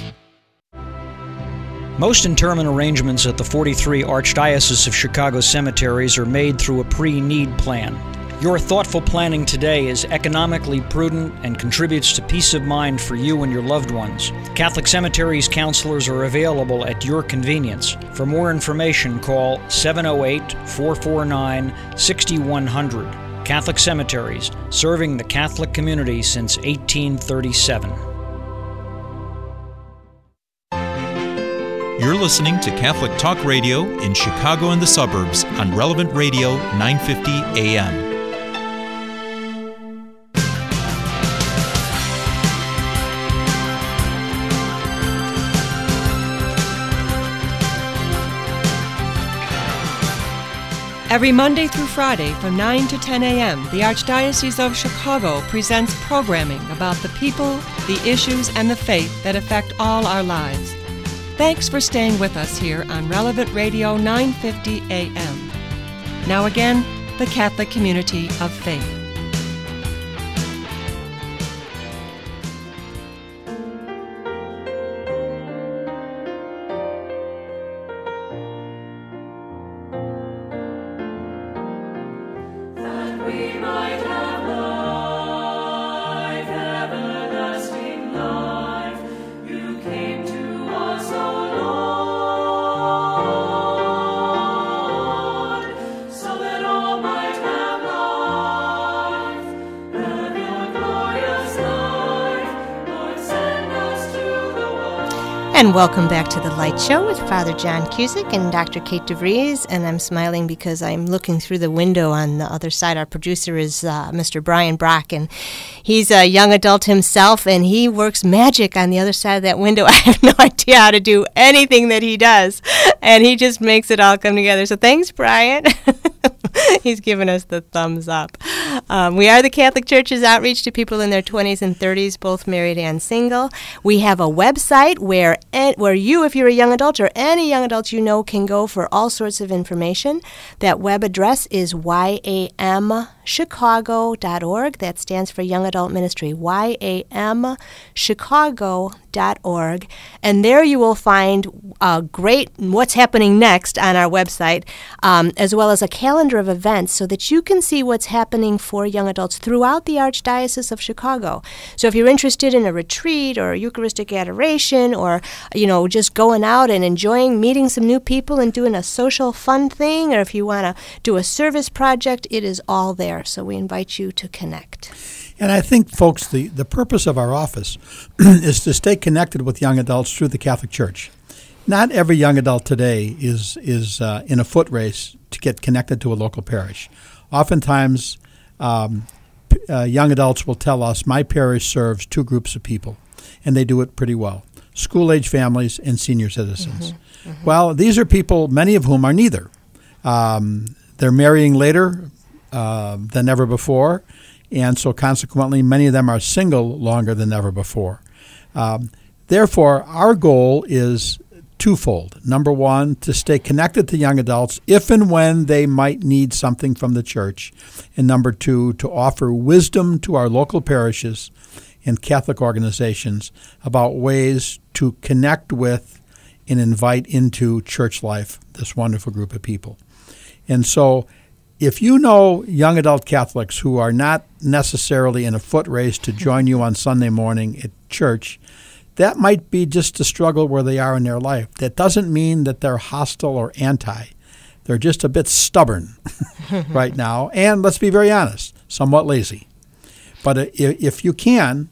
Speaker 19: Most interment arrangements at the forty-three Archdiocese of Chicago cemeteries are made through a pre-need plan. Your thoughtful planning today is economically prudent and contributes to peace of mind for you and your loved ones. Catholic Cemeteries counselors are available at your convenience. For more information, call seven oh eight, four four nine, six one zero zero. Catholic Cemeteries, serving the Catholic community since eighteen thirty-seven.
Speaker 1: You're listening to Catholic Talk Radio in Chicago and the suburbs on Relevant Radio nine fifty A M.
Speaker 10: Every Monday through Friday from nine to ten a m, the Archdiocese of Chicago presents programming about the people, the issues, and the faith that affect all our lives. Thanks for staying with us here on Relevant Radio nine fifty A M. Now again, the Catholic Community of Faith.
Speaker 3: And welcome back to The Light Show with Father John Cusick and Doctor Kate DeVries. And I'm smiling because I'm looking through the window on the other side. Our producer is uh, Mister Brian Brock, and he's a young adult himself, and he works magic on the other side of that window. I have no idea how to do anything that he does, and he just makes it all come together. So thanks, Brian. He's giving us the thumbs up. Um, we are the Catholic Church's outreach to people in their twenties and thirties, both married and single. We have a website where where you, if you're a young adult or any young adult you know, can go for all sorts of information. That web address is y a m chicago dot org. That stands for Young Adult Ministry, y a m chicago dot org. And there you will find uh, great what's happening next on our website, um, as well as a calendar of events so that you can see what's happening for young adults throughout the Archdiocese of Chicago. So if you're interested in a retreat or a Eucharistic adoration, or you know, just going out and enjoying meeting some new people and doing a social fun thing, or if you want to do a service project, it is all there. So we invite you to connect.
Speaker 4: And I think, folks, the, the purpose of our office is to stay connected with young adults through the Catholic Church. Not every young adult today is is uh, in a foot race to get connected to a local parish. Oftentimes, um, uh, young adults will tell us, my parish serves two groups of people, and they do it pretty well: school-age families and senior citizens. Mm-hmm. Mm-hmm. Well, these are people, many of whom are neither. Um, they're marrying later uh, than ever before, and so consequently, many of them are single longer than ever before. Um, therefore, our goal is twofold. Number one, to stay connected to young adults if and when they might need something from the church. And number two, to offer wisdom to our local parishes and Catholic organizations about ways to connect with and invite into church life this wonderful group of people. And so if you know young adult Catholics who are not necessarily in a foot race to join you on Sunday morning at church, that might be just a struggle where they are in their life. That doesn't mean that they're hostile or anti. They're just a bit stubborn right now, and let's be very honest, somewhat lazy. But if you can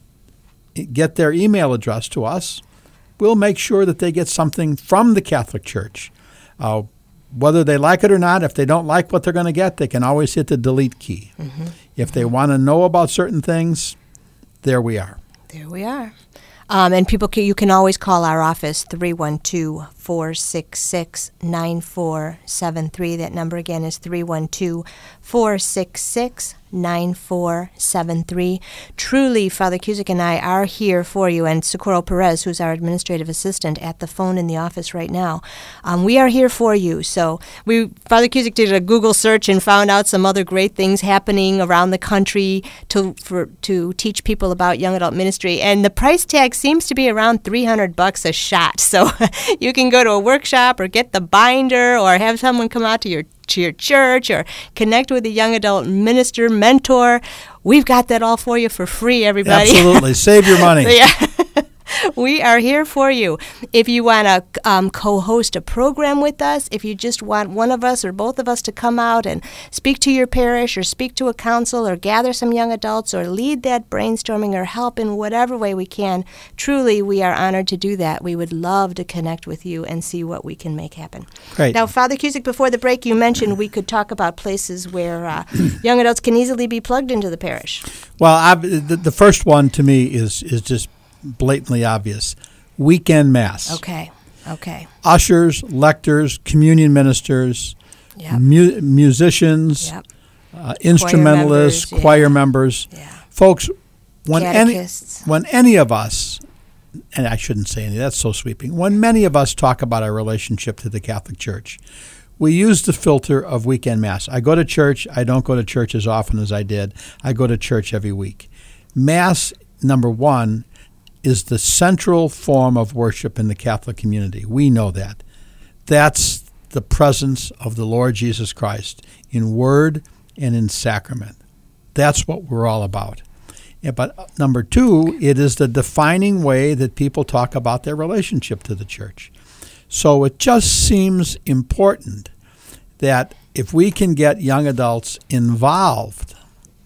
Speaker 4: get their email address to us, we'll make sure that they get something from the Catholic Church. Uh, whether they like it or not, if they don't like what they're going to get, they can always hit the delete key. Mm-hmm. If they want to know about certain things, there we are.
Speaker 3: There we are. Um, and people, can, you can always call our office, three one two, four six six, nine four seven three. That number again is three one two, four six six, nine four seven three. Truly, Father Cusick and I are here for you, and Socorro Perez, who's our administrative assistant, at the phone in the office right now. Um, we are here for you. So we, Father Cusick did a Google search and found out some other great things happening around the country to for to teach people about young adult ministry, and the price tag seems to be around three hundred bucks a shot. So you can go to a workshop or get the binder or have someone come out to your to your church or connect with a young adult minister, mentor. We've got that all for you for free, everybody.
Speaker 4: Absolutely. Save your money.
Speaker 3: Yeah. We are here for you. If you want to um, co-host a program with us, if you just want one of us or both of us to come out and speak to your parish or speak to a council or gather some young adults or lead that brainstorming or help in whatever way we can, truly we are honored to do that. We would love to connect with you and see what we can make happen.
Speaker 4: Great.
Speaker 3: Now, Father Cusick, before the break, you mentioned we could talk about places where uh, young adults can easily be plugged into the parish.
Speaker 4: Well, I've, the, the first one to me is is just blatantly obvious. Weekend Mass.
Speaker 3: Okay, okay.
Speaker 4: Ushers, lectors, communion ministers,
Speaker 3: yep.
Speaker 4: mu- musicians,
Speaker 3: yep.
Speaker 4: uh, instrumentalists, choir members. Choir members.
Speaker 3: Yeah.
Speaker 4: Folks, when any,
Speaker 3: Catechists.
Speaker 4: when any of us, and I shouldn't say any, that's so sweeping, when many of us talk about our relationship to the Catholic Church, we use the filter of weekend Mass. I go to church. I don't go to church as often as I did. I go to church every week. Mass, number one, is the central form of worship in the Catholic community. We know that. That's the presence of the Lord Jesus Christ in word and in sacrament. That's what we're all about. Yeah, but number two, it is the defining way that people talk about their relationship to the church. So it just seems important that if we can get young adults involved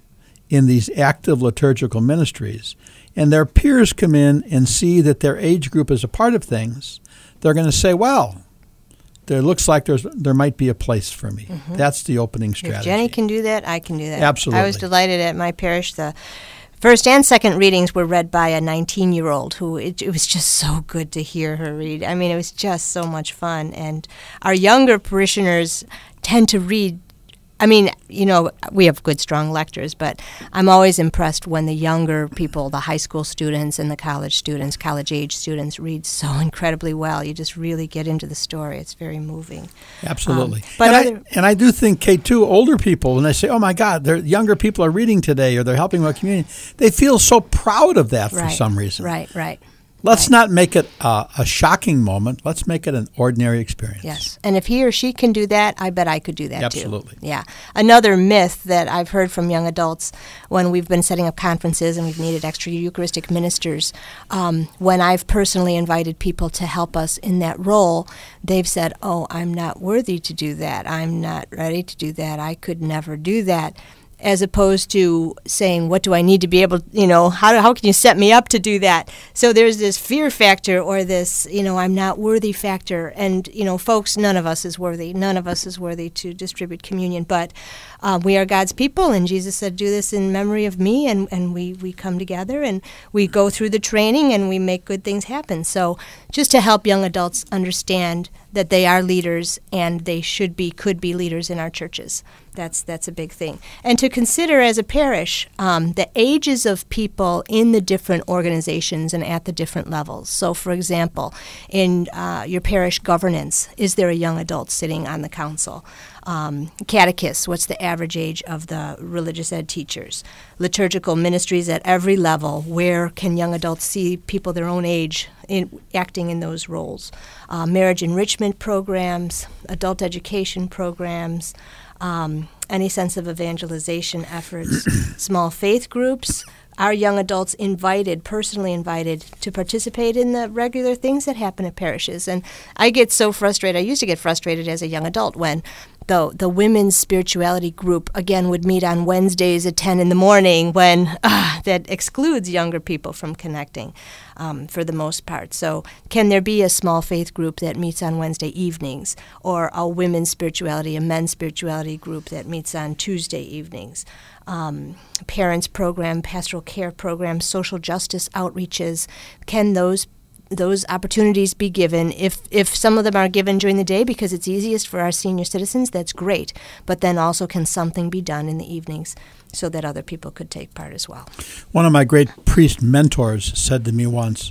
Speaker 4: in these active liturgical ministries, and their peers come in and see that their age group is a part of things, they're going to say, well, there looks like there's there might be a place for me. Mm-hmm. That's the opening strategy.
Speaker 3: If Jenny can do that, I can do that.
Speaker 4: Absolutely.
Speaker 3: I was delighted at my parish. The first and second readings were read by a nineteen-year-old who it, it was just so good to hear her read. I mean, it was just so much fun. And our younger parishioners tend to read. I mean, you know, we have good, strong lectors, but I'm always impressed when the younger people, the high school students and the college students, college-age students, read so incredibly well. You just really get into the story. It's very moving.
Speaker 4: Absolutely.
Speaker 3: Um, but
Speaker 4: and,
Speaker 3: other,
Speaker 4: I, and I do think, Kate, too, older people, when they say, oh, my God, their younger people are reading today or they're helping my community, they feel so proud of that
Speaker 3: right,
Speaker 4: for some reason.
Speaker 3: Right, right.
Speaker 4: Let's
Speaker 3: right.
Speaker 4: not make it uh, a shocking moment. Let's make it an ordinary experience.
Speaker 3: Yes. And if he or she can do that, I bet I could do that
Speaker 4: Absolutely.
Speaker 3: too. Absolutely. Yeah. Another myth that I've heard from young adults when we've been setting up conferences and we've needed extra Eucharistic ministers, um, when I've personally invited people to help us in that role, they've said, oh, I'm not worthy to do that. I'm not ready to do that. I could never do that. As opposed to saying, what do I need to be able, you know, how do, how can you set me up to do that? So there's this fear factor or this, you know, I'm not worthy factor. And, you know, folks, none of us is worthy. None of us is worthy to distribute communion. But uh, we are God's people, and Jesus said, do this in memory of me. And, and we, we come together, and we go through the training, and we make good things happen. So just to help young adults understand that they are leaders, and they should be, could be leaders in our churches. That's that's a big thing. And to consider as a parish um, the ages of people in the different organizations and at the different levels. So, for example, in uh, your parish governance, is there a young adult sitting on the council? Um, catechists, what's the average age of the religious ed teachers? Liturgical ministries at every level, where can young adults see people their own age in, acting in those roles? Uh, marriage enrichment programs, adult education programs, um, any sense of evangelization efforts, small faith groups. Are young adults invited, personally invited, to participate in the regular things that happen at parishes? And I get so frustrated. I used to get frustrated as a young adult when the the women's spirituality group, again, would meet on Wednesdays at ten in the morning when uh, that excludes younger people from connecting um, for the most part. So can there be a small faith group that meets on Wednesday evenings, or a women's spirituality, a men's spirituality group that meets on Tuesday evenings? Um, parents program, pastoral care program, social justice outreaches, can those those opportunities be given? If if some of them are given during the day because it's easiest for our senior citizens, that's great. But then also, can something be done in the evenings so that other people could take part as well?
Speaker 4: One of my great priest mentors said to me once,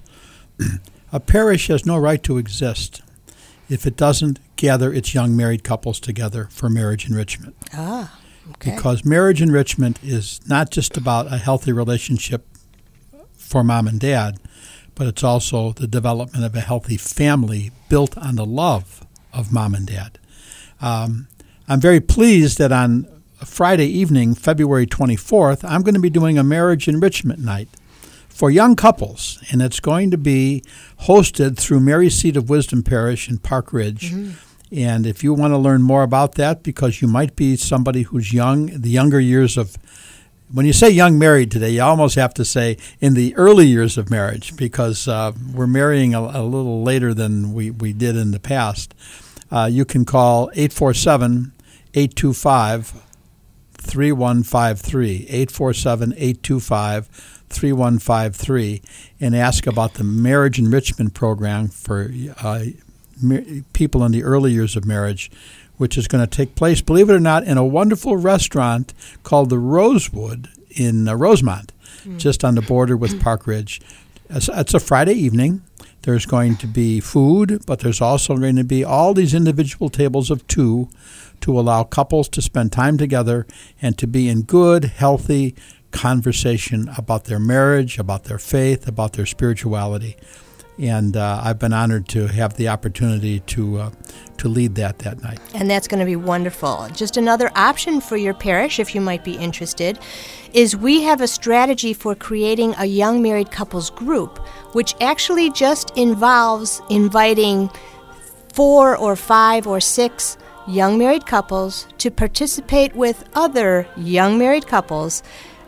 Speaker 4: a parish has no right to exist if it doesn't gather its young married couples together for marriage enrichment.
Speaker 3: Ah. Okay.
Speaker 4: Because marriage enrichment is not just about a healthy relationship for mom and dad, but it's also the development of a healthy family built on the love of mom and dad. Um, I'm very pleased that on Friday evening, February twenty-fourth, I'm going to be doing a marriage enrichment night for young couples, and it's going to be hosted through Mary's Seat of Wisdom Parish in Park Ridge. Mm-hmm. And if you want to learn more about that, because you might be somebody who's young, the younger years of, when you say young married today, you almost have to say in the early years of marriage, because uh, we're marrying a, a little later than we, we did in the past. Uh, you can call eight four seven, eight two five, three one five three, eight four seven, eight two five, three one five three, and ask about the marriage enrichment program for uh people in the early years of marriage, which is going to take place, believe it or not, in a wonderful restaurant called the Rosewood in uh, Rosemont, mm. just on the border with Park Ridge. It's, it's a Friday evening. There's going to be food, but there's also going to be all these individual tables of two to allow couples to spend time together and to be in good, healthy conversation about their marriage, about their faith, about their spirituality. And uh, I've been honored to have the opportunity to uh, to lead that that night.
Speaker 3: And that's going to be wonderful. Just another option for your parish, if you might be interested, is we have a strategy for creating a young married couples group, which actually just involves inviting four or five or six young married couples to participate with other young married couples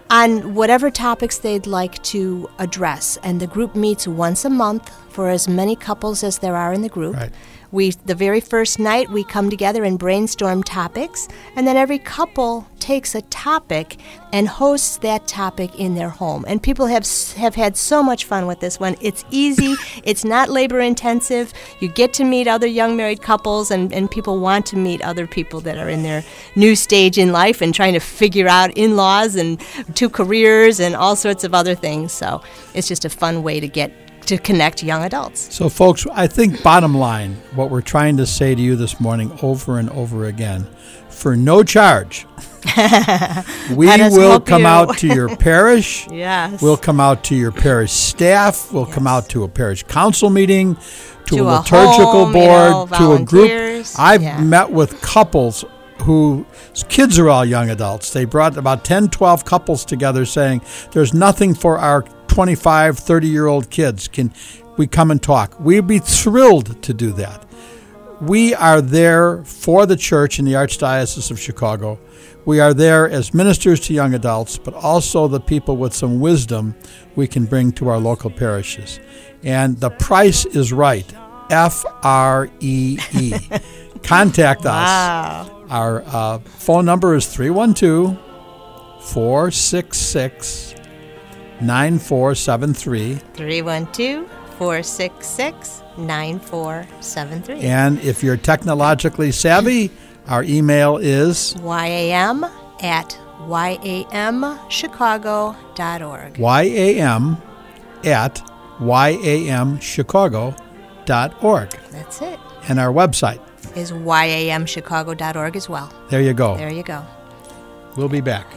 Speaker 3: on whatever topics they'd like to address. And the group meets once a month for as many couples as there are in the group.
Speaker 4: Right.
Speaker 3: We, the very first night, we come together and brainstorm topics, and then every couple takes a topic and hosts that topic in their home. And people have have had so much fun with this one. It's easy. It's not labor intensive. You get to meet other young married couples, and, and people want to meet other people that are in their new stage in life and trying to figure out in-laws and two careers and all sorts of other things. So it's just a fun way to get to connect young adults.
Speaker 4: So, folks, I think bottom line, what we're trying to say to you this morning over and over again, for no charge, we will come
Speaker 3: you.
Speaker 4: out to your parish.
Speaker 3: Yes.
Speaker 4: We'll come out to your parish staff. We'll yes. come out to a parish council meeting, to, to a liturgical
Speaker 3: home,
Speaker 4: board,
Speaker 3: you know,
Speaker 4: to a group. I've
Speaker 3: yeah.
Speaker 4: met with couples whose kids are all young adults. They brought about ten, twelve couples together saying, there's nothing for our twenty-five, thirty-year-old kids. Can we come and talk? We'd be thrilled to do that. We are there for the church in the Archdiocese of Chicago. We are there as ministers to young adults, but also the people with some wisdom we can bring to our local parishes. And the price is right. F R E E. Contact us.
Speaker 3: Wow.
Speaker 4: Our uh, phone number is three one two, four six six, nine four seven three.
Speaker 3: three one two, four six six, nine four seven three.
Speaker 4: And if you're technologically savvy, our email is
Speaker 3: yam at yam chicago dot org.
Speaker 4: yam at yam chicago dot org.
Speaker 3: That's it.
Speaker 4: And our website
Speaker 3: is yam chicago dot org as well.
Speaker 4: There you go.
Speaker 3: There you go.
Speaker 4: We'll be back.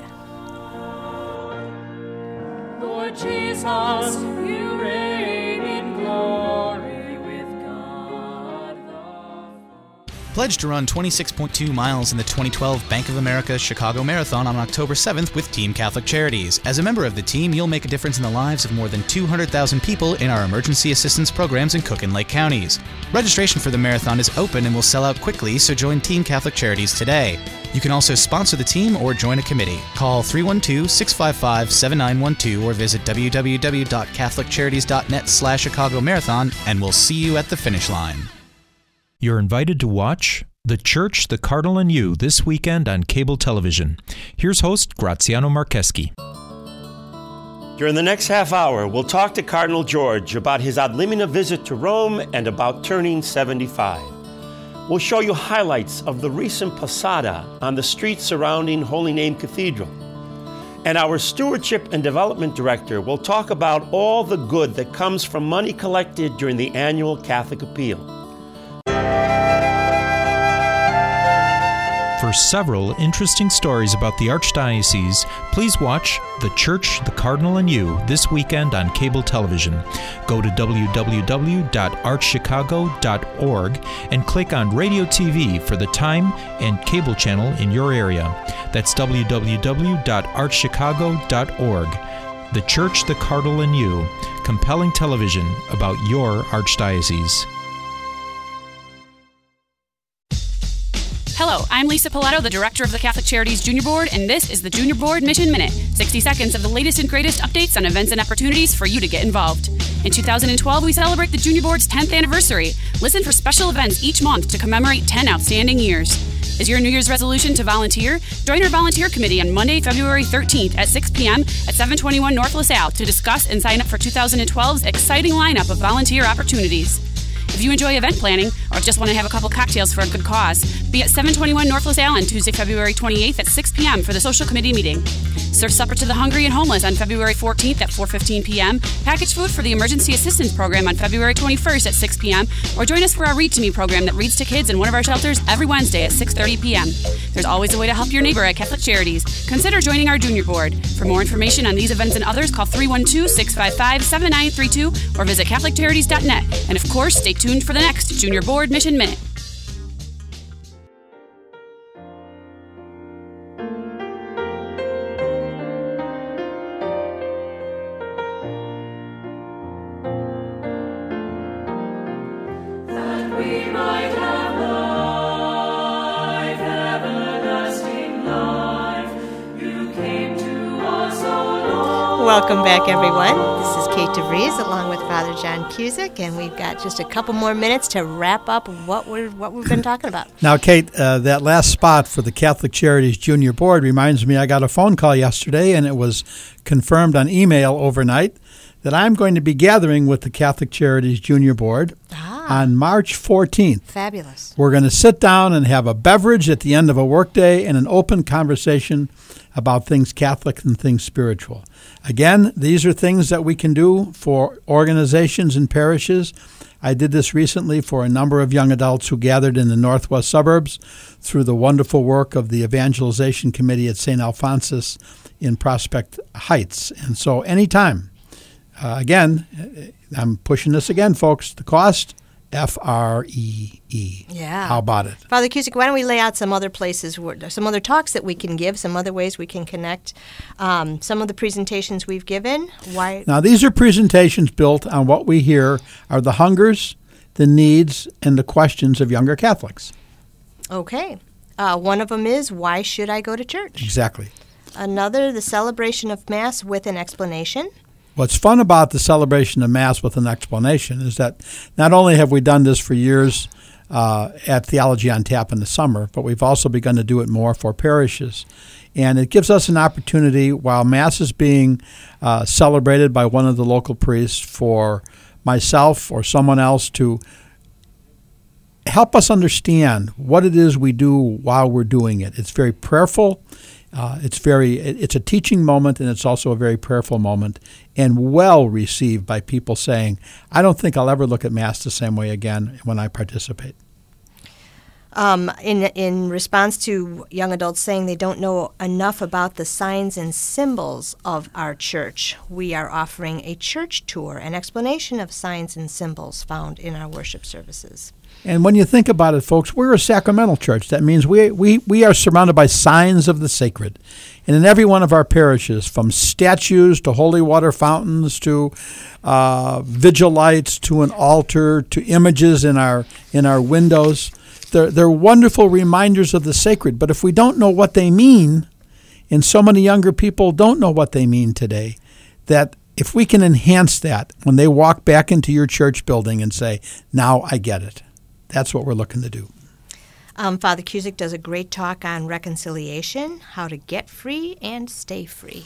Speaker 5: Lord Jesus, you reign in glory with God the Father.
Speaker 11: Pledge to run twenty-six point two miles in the twenty twelve Bank of America Chicago Marathon on October seventh with Team Catholic Charities. As a member of the team, you'll make a difference in the lives of more than two hundred thousand people in our emergency assistance programs in Cook and Lake counties. Registration for the marathon is open and will sell out quickly, so join Team Catholic Charities today. You can also sponsor the team or join a committee. Call three one two, six five five, seven nine one two or visit w w w dot catholic charities dot net slash Chicago Marathon, and we'll see you at the finish line.
Speaker 1: You're invited to watch The Church, the Cardinal, and You this weekend on cable television. Here's host Graziano Marcheski.
Speaker 20: During the next half hour, we'll talk to Cardinal George about his ad limina visit to Rome and about turning seventy-five. We'll show you highlights of the recent Posada on the streets surrounding Holy Name Cathedral. And our Stewardship and Development Director will talk about all the good that comes from money collected during the annual Catholic Appeal.
Speaker 1: For several interesting stories about the Archdiocese, please watch The Church, the Cardinal, and You this weekend on cable television. Go to w w w dot arch chicago dot org and click on Radio T V for the time and cable channel in your area. That's w w w dot arch chicago dot org. The Church, the Cardinal, and You. Compelling television about your Archdiocese.
Speaker 21: Hello, I'm Lisa Pilato, the Director of the Catholic Charities Junior Board, and this is the Junior Board Mission Minute. sixty seconds of the latest and greatest updates on events and opportunities for you to get involved. In two thousand twelve, we celebrate the Junior Board's tenth anniversary. Listen for special events each month to commemorate ten outstanding years. Is your New Year's resolution to volunteer? Join our volunteer committee on Monday, February thirteenth at six p.m. at seven twenty-one North LaSalle to discuss and sign up for two thousand twelve's exciting lineup of volunteer opportunities. If you enjoy event planning or just want to have a couple cocktails for a good cause, be at seven twenty-one North LaSalle on Tuesday, February twenty-eighth at six p.m. for the social committee meeting. Serve supper to the hungry and homeless on February fourteenth at four fifteen p.m. Package food for the Emergency Assistance Program on February twenty-first at six p.m. Or join us for our Read to Me program that reads to kids in one of our shelters every Wednesday at six thirty p.m. There's always a way to help your neighbor at Catholic Charities. Consider joining our Junior Board. For more information on these events and others, call three one two, six five five, seven nine three two or visit catholic charities dot net. And of course, stay tuned for the next Junior Board Mission Minute.
Speaker 5: That we might have life, everlasting life, you came to us, O
Speaker 3: Welcome back, everyone. This is Kate DeVries along with Father John Cusick, and we've got just a couple more minutes to wrap up what we're what we've been talking about.
Speaker 4: Now, Kate, uh, that last spot for the Catholic Charities Junior Board reminds me I got a phone call yesterday, and it was confirmed on email overnight that I'm going to be gathering with the Catholic Charities Junior Board ah. on March fourteenth.
Speaker 3: Fabulous.
Speaker 4: We're going to sit down and have a beverage at the end of a workday and an open conversation about things Catholic and things spiritual. Again, these are things that we can do for organizations and parishes. I did this recently for a number of young adults who gathered in the northwest suburbs through the wonderful work of the Evangelization Committee at Saint Alphonsus in Prospect Heights. And so anytime, uh, again, I'm pushing this again, folks, the cost, F R E E.
Speaker 3: Yeah.
Speaker 4: How about it?
Speaker 3: Father Cusick, why don't we lay out some other places, where, some other talks that we can give, some other ways we can connect, um, some of the presentations we've given. Why?
Speaker 4: Now, these are presentations built on what we hear are the hungers, the needs, and the questions of younger Catholics.
Speaker 3: Okay. Uh, one of them is, why should I go to church?
Speaker 4: Exactly.
Speaker 3: Another, the celebration of Mass with an explanation.
Speaker 4: What's fun about the celebration of Mass with an explanation is that not only have we done this for years uh, at Theology on Tap in the summer, but we've also begun to do it more for parishes. And it gives us an opportunity, while Mass is being uh, celebrated by one of the local priests, for myself or someone else to help us understand what it is we do while we're doing it. It's very prayerful. Uh, it's very. It's a teaching moment, and it's also a very prayerful moment, and well received by people saying, "I don't think I'll ever look at Mass the same way again when I participate."
Speaker 3: Um, in in response to young adults saying they don't know enough about the signs and symbols of our church, we are offering a church tour, an explanation of signs and symbols found in our worship services.
Speaker 4: And when you think about it, folks, we're a sacramental church. That means we, we, we are surrounded by signs of the sacred. And in every one of our parishes, from statues to holy water fountains to uh, vigil lights to an altar to images in our in our windows, they're, they're wonderful reminders of the sacred. But if we don't know what they mean, and so many younger people don't know what they mean today, that if we can enhance that when they walk back into your church building and say, now I get it. That's what we're looking to do.
Speaker 3: Um, Father Cusick does a great talk on reconciliation, how to get free and stay free.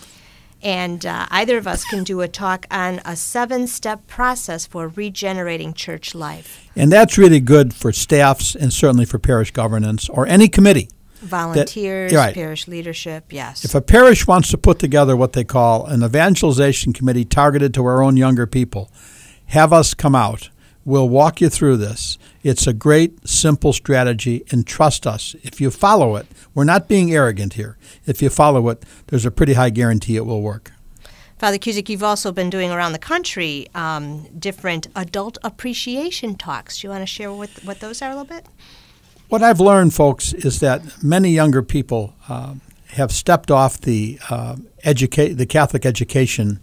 Speaker 3: And uh, either of us can do a talk on a seven-step process for regenerating church life.
Speaker 4: And that's really good for staffs and certainly for parish governance or any committee.
Speaker 3: Volunteers,
Speaker 4: that, right.
Speaker 3: Parish leadership, yes.
Speaker 4: If a parish wants to put together what they call an evangelization committee targeted to our own younger people, have us come out. We'll walk you through this. It's a great, simple strategy, and trust us. If you follow it, we're not being arrogant here. If you follow it, there's a pretty high guarantee it will work.
Speaker 3: Father Cusick, you've also been doing around the country um, different adult appreciation talks. Do you want to share what, what those are a little bit?
Speaker 4: What I've learned, folks, is that many younger people uh, have stepped off the uh, educa- the Catholic education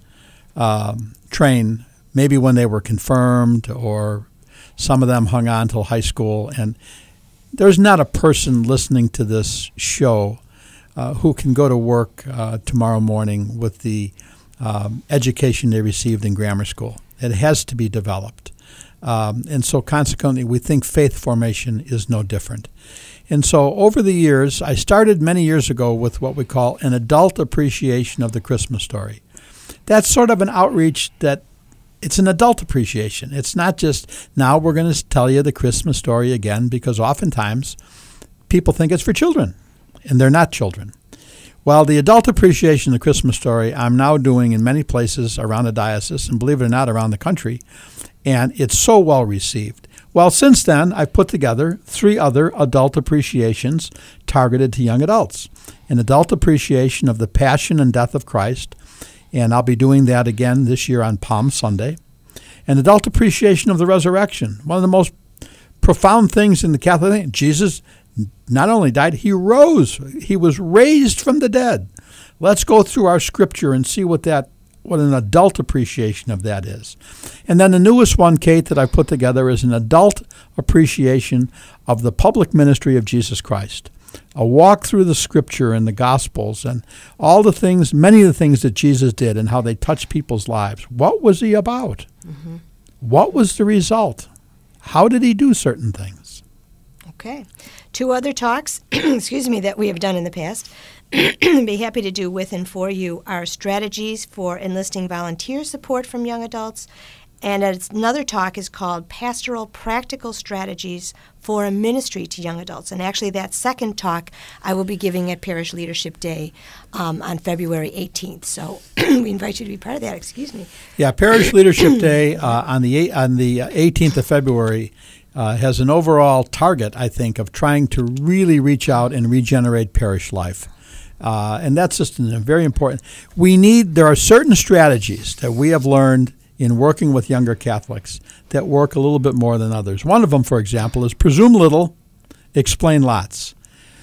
Speaker 4: um, train, maybe when they were confirmed, or some of them hung on till high school. And there's not a person listening to this show uh, who can go to work uh, tomorrow morning with the um, education they received in grammar school. It has to be developed. Um, and so consequently, we think faith formation is no different. And so over the years, I started many years ago with what we call an adult appreciation of the Christmas story. That's sort of an outreach that it's an adult appreciation. It's not just, now we're going to tell you the Christmas story again, because oftentimes people think it's for children, and they're not children. Well, the adult appreciation of the Christmas story I'm now doing in many places around the diocese, and believe it or not, around the country, and it's so well received. Well, since then, I've put together three other adult appreciations targeted to young adults. An adult appreciation of the Passion and Death of Christ, and I'll be doing that again this year on Palm Sunday. An adult appreciation of the resurrection, one of the most profound things in the Catholic faith. Jesus not only died, he rose. He was raised from the dead. Let's go through our scripture and see what that, what an adult appreciation of that is. And then the newest one, Kate, that I put together is an adult appreciation of the public ministry of Jesus Christ. a walk through the Scripture and the Gospels and all the things, many of the things that Jesus did and how they touched people's lives. What was he about? Mm-hmm. What was the result? How did he do certain things?
Speaker 3: Okay. Two other talks, excuse me, that we have done in the past, be happy to do with and for you, are strategies for enlisting volunteer support from young adults. And another talk is called Pastoral Practical Strategies for a Ministry to Young Adults. And actually that second talk I will be giving at Parish Leadership Day um, on February eighteenth. So we invite you to be part of that. Excuse me.
Speaker 4: Yeah, Parish Leadership Day uh, on the on the eighteenth of February uh, has an overall target, I think, of trying to really reach out and regenerate parish life. Uh, and that's just a very important. We need, there are certain strategies that we have learned in working with younger Catholics that work a little bit more than others. One of them, for example, is presume little, explain lots.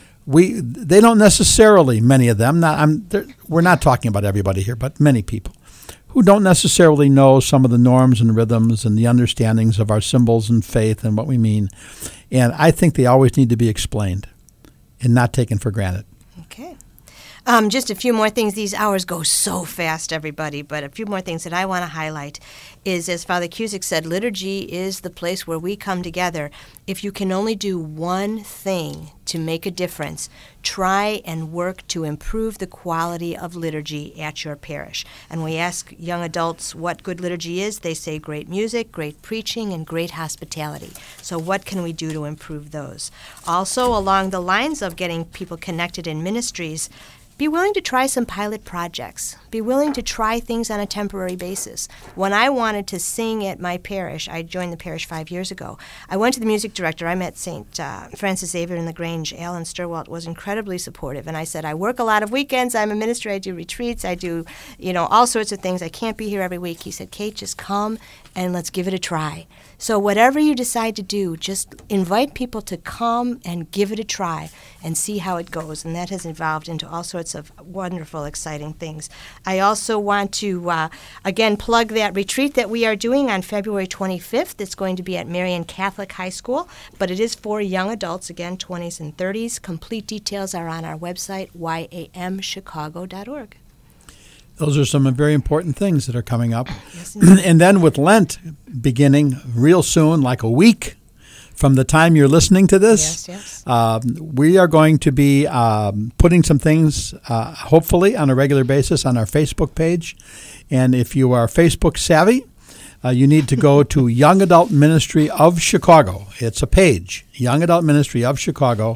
Speaker 4: We they don't necessarily, many of them, not, I'm, we're not talking about everybody here, but many people who don't necessarily know some of the norms and rhythms and the understandings of our symbols and faith and what we mean. And I think they always need to be explained and not taken for granted.
Speaker 3: Okay. Um, just a few more things. These hours go so fast, everybody, but a few more things that I want to highlight is, as Father Cusick said, liturgy is the place where we come together. If you can only do one thing to make a difference, try and work to improve the quality of liturgy at your parish. And we ask young adults what good liturgy is. They say great music, great preaching, and great hospitality. So what can we do to improve those? Also, along the lines of getting people connected in ministries, be willing to try some pilot projects. Be willing to try things on a temporary basis. When I wanted to sing at my parish, I joined the parish five years ago. I went to the music director. I met Saint Uh, Francis Xavier in the Grange. Alan Sturwalt was incredibly supportive. And I said, I work a lot of weekends. I'm a minister. I do retreats. I do, you know, all sorts of things. I can't be here every week. He said, Kate, just come and let's give it a try. So whatever you decide to do, just invite people to come and give it a try and see how it goes. And that has evolved into all sorts of wonderful, exciting things. I also want to, uh, again, plug that retreat that we are doing on February twenty-fifth. It's going to be at Marian Catholic High School, but it is for young adults, again, twenties and thirties. Complete details are on our website, y a m chicago dot org.
Speaker 4: Those are some very important things that are coming up. Yes, and then with Lent beginning real soon, like a week from the time you're listening to this,
Speaker 3: yes, yes.
Speaker 4: Um, we are going to be um, putting some things, uh, hopefully, on a regular basis on our Facebook page. And if you are Facebook savvy, uh, you need to go to Young Adult Ministry of Chicago. It's a page, Young Adult Ministry of Chicago.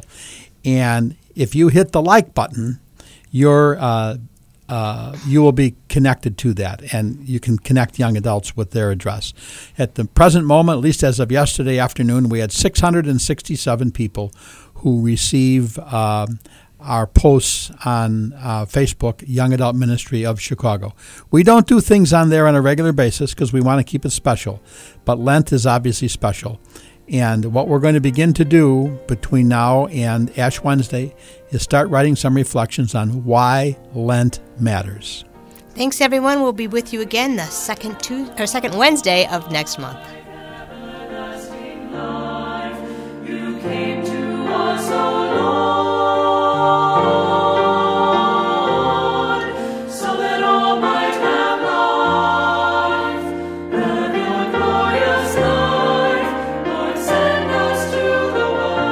Speaker 4: And if you hit the like button, you're uh, Uh, you will be connected to that, and you can connect young adults with their address. At the present moment, at least as of yesterday afternoon, we had six hundred sixty-seven people who receive um, our posts on uh, Facebook, Young Adult Ministry of Chicago. We don't do things on there on a regular basis because we want to keep it special, but Lent is obviously special. And what we're going to begin to do between now and Ash Wednesday is start writing some reflections on why Lent matters.
Speaker 3: Thanks, everyone. We'll be with you again the second Tuesday, or second Wednesday of next month.
Speaker 5: You came to us, O Lord, so that all might have life. Live your glorious life, Lord, send us to the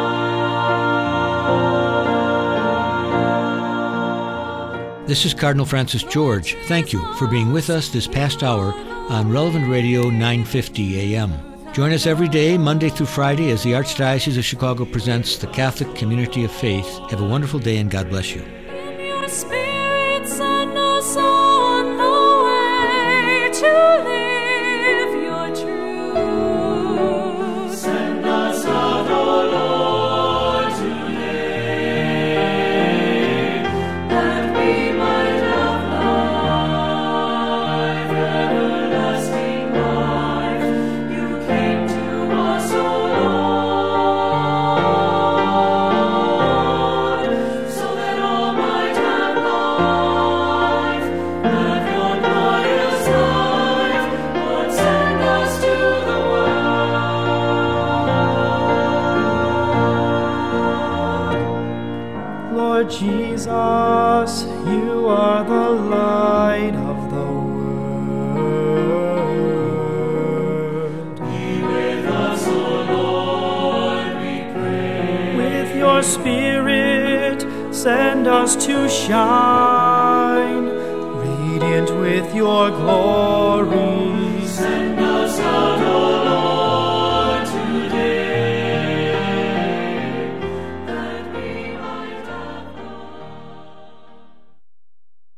Speaker 5: world.
Speaker 2: This is Cardinal Francis George. Thank you for being with us this past hour on Relevant Radio nine fifty A M. Join us every day, Monday through Friday, as the Archdiocese of Chicago presents the Catholic Community of Faith. Have a wonderful day and God bless you.
Speaker 5: In your spirit, send us on the way to live your truth. Send us out, O Lord, today, that we might have life, everlasting life. You came to us, O Lord, so that all Spirit, send us to shine, radiant with your glory. Send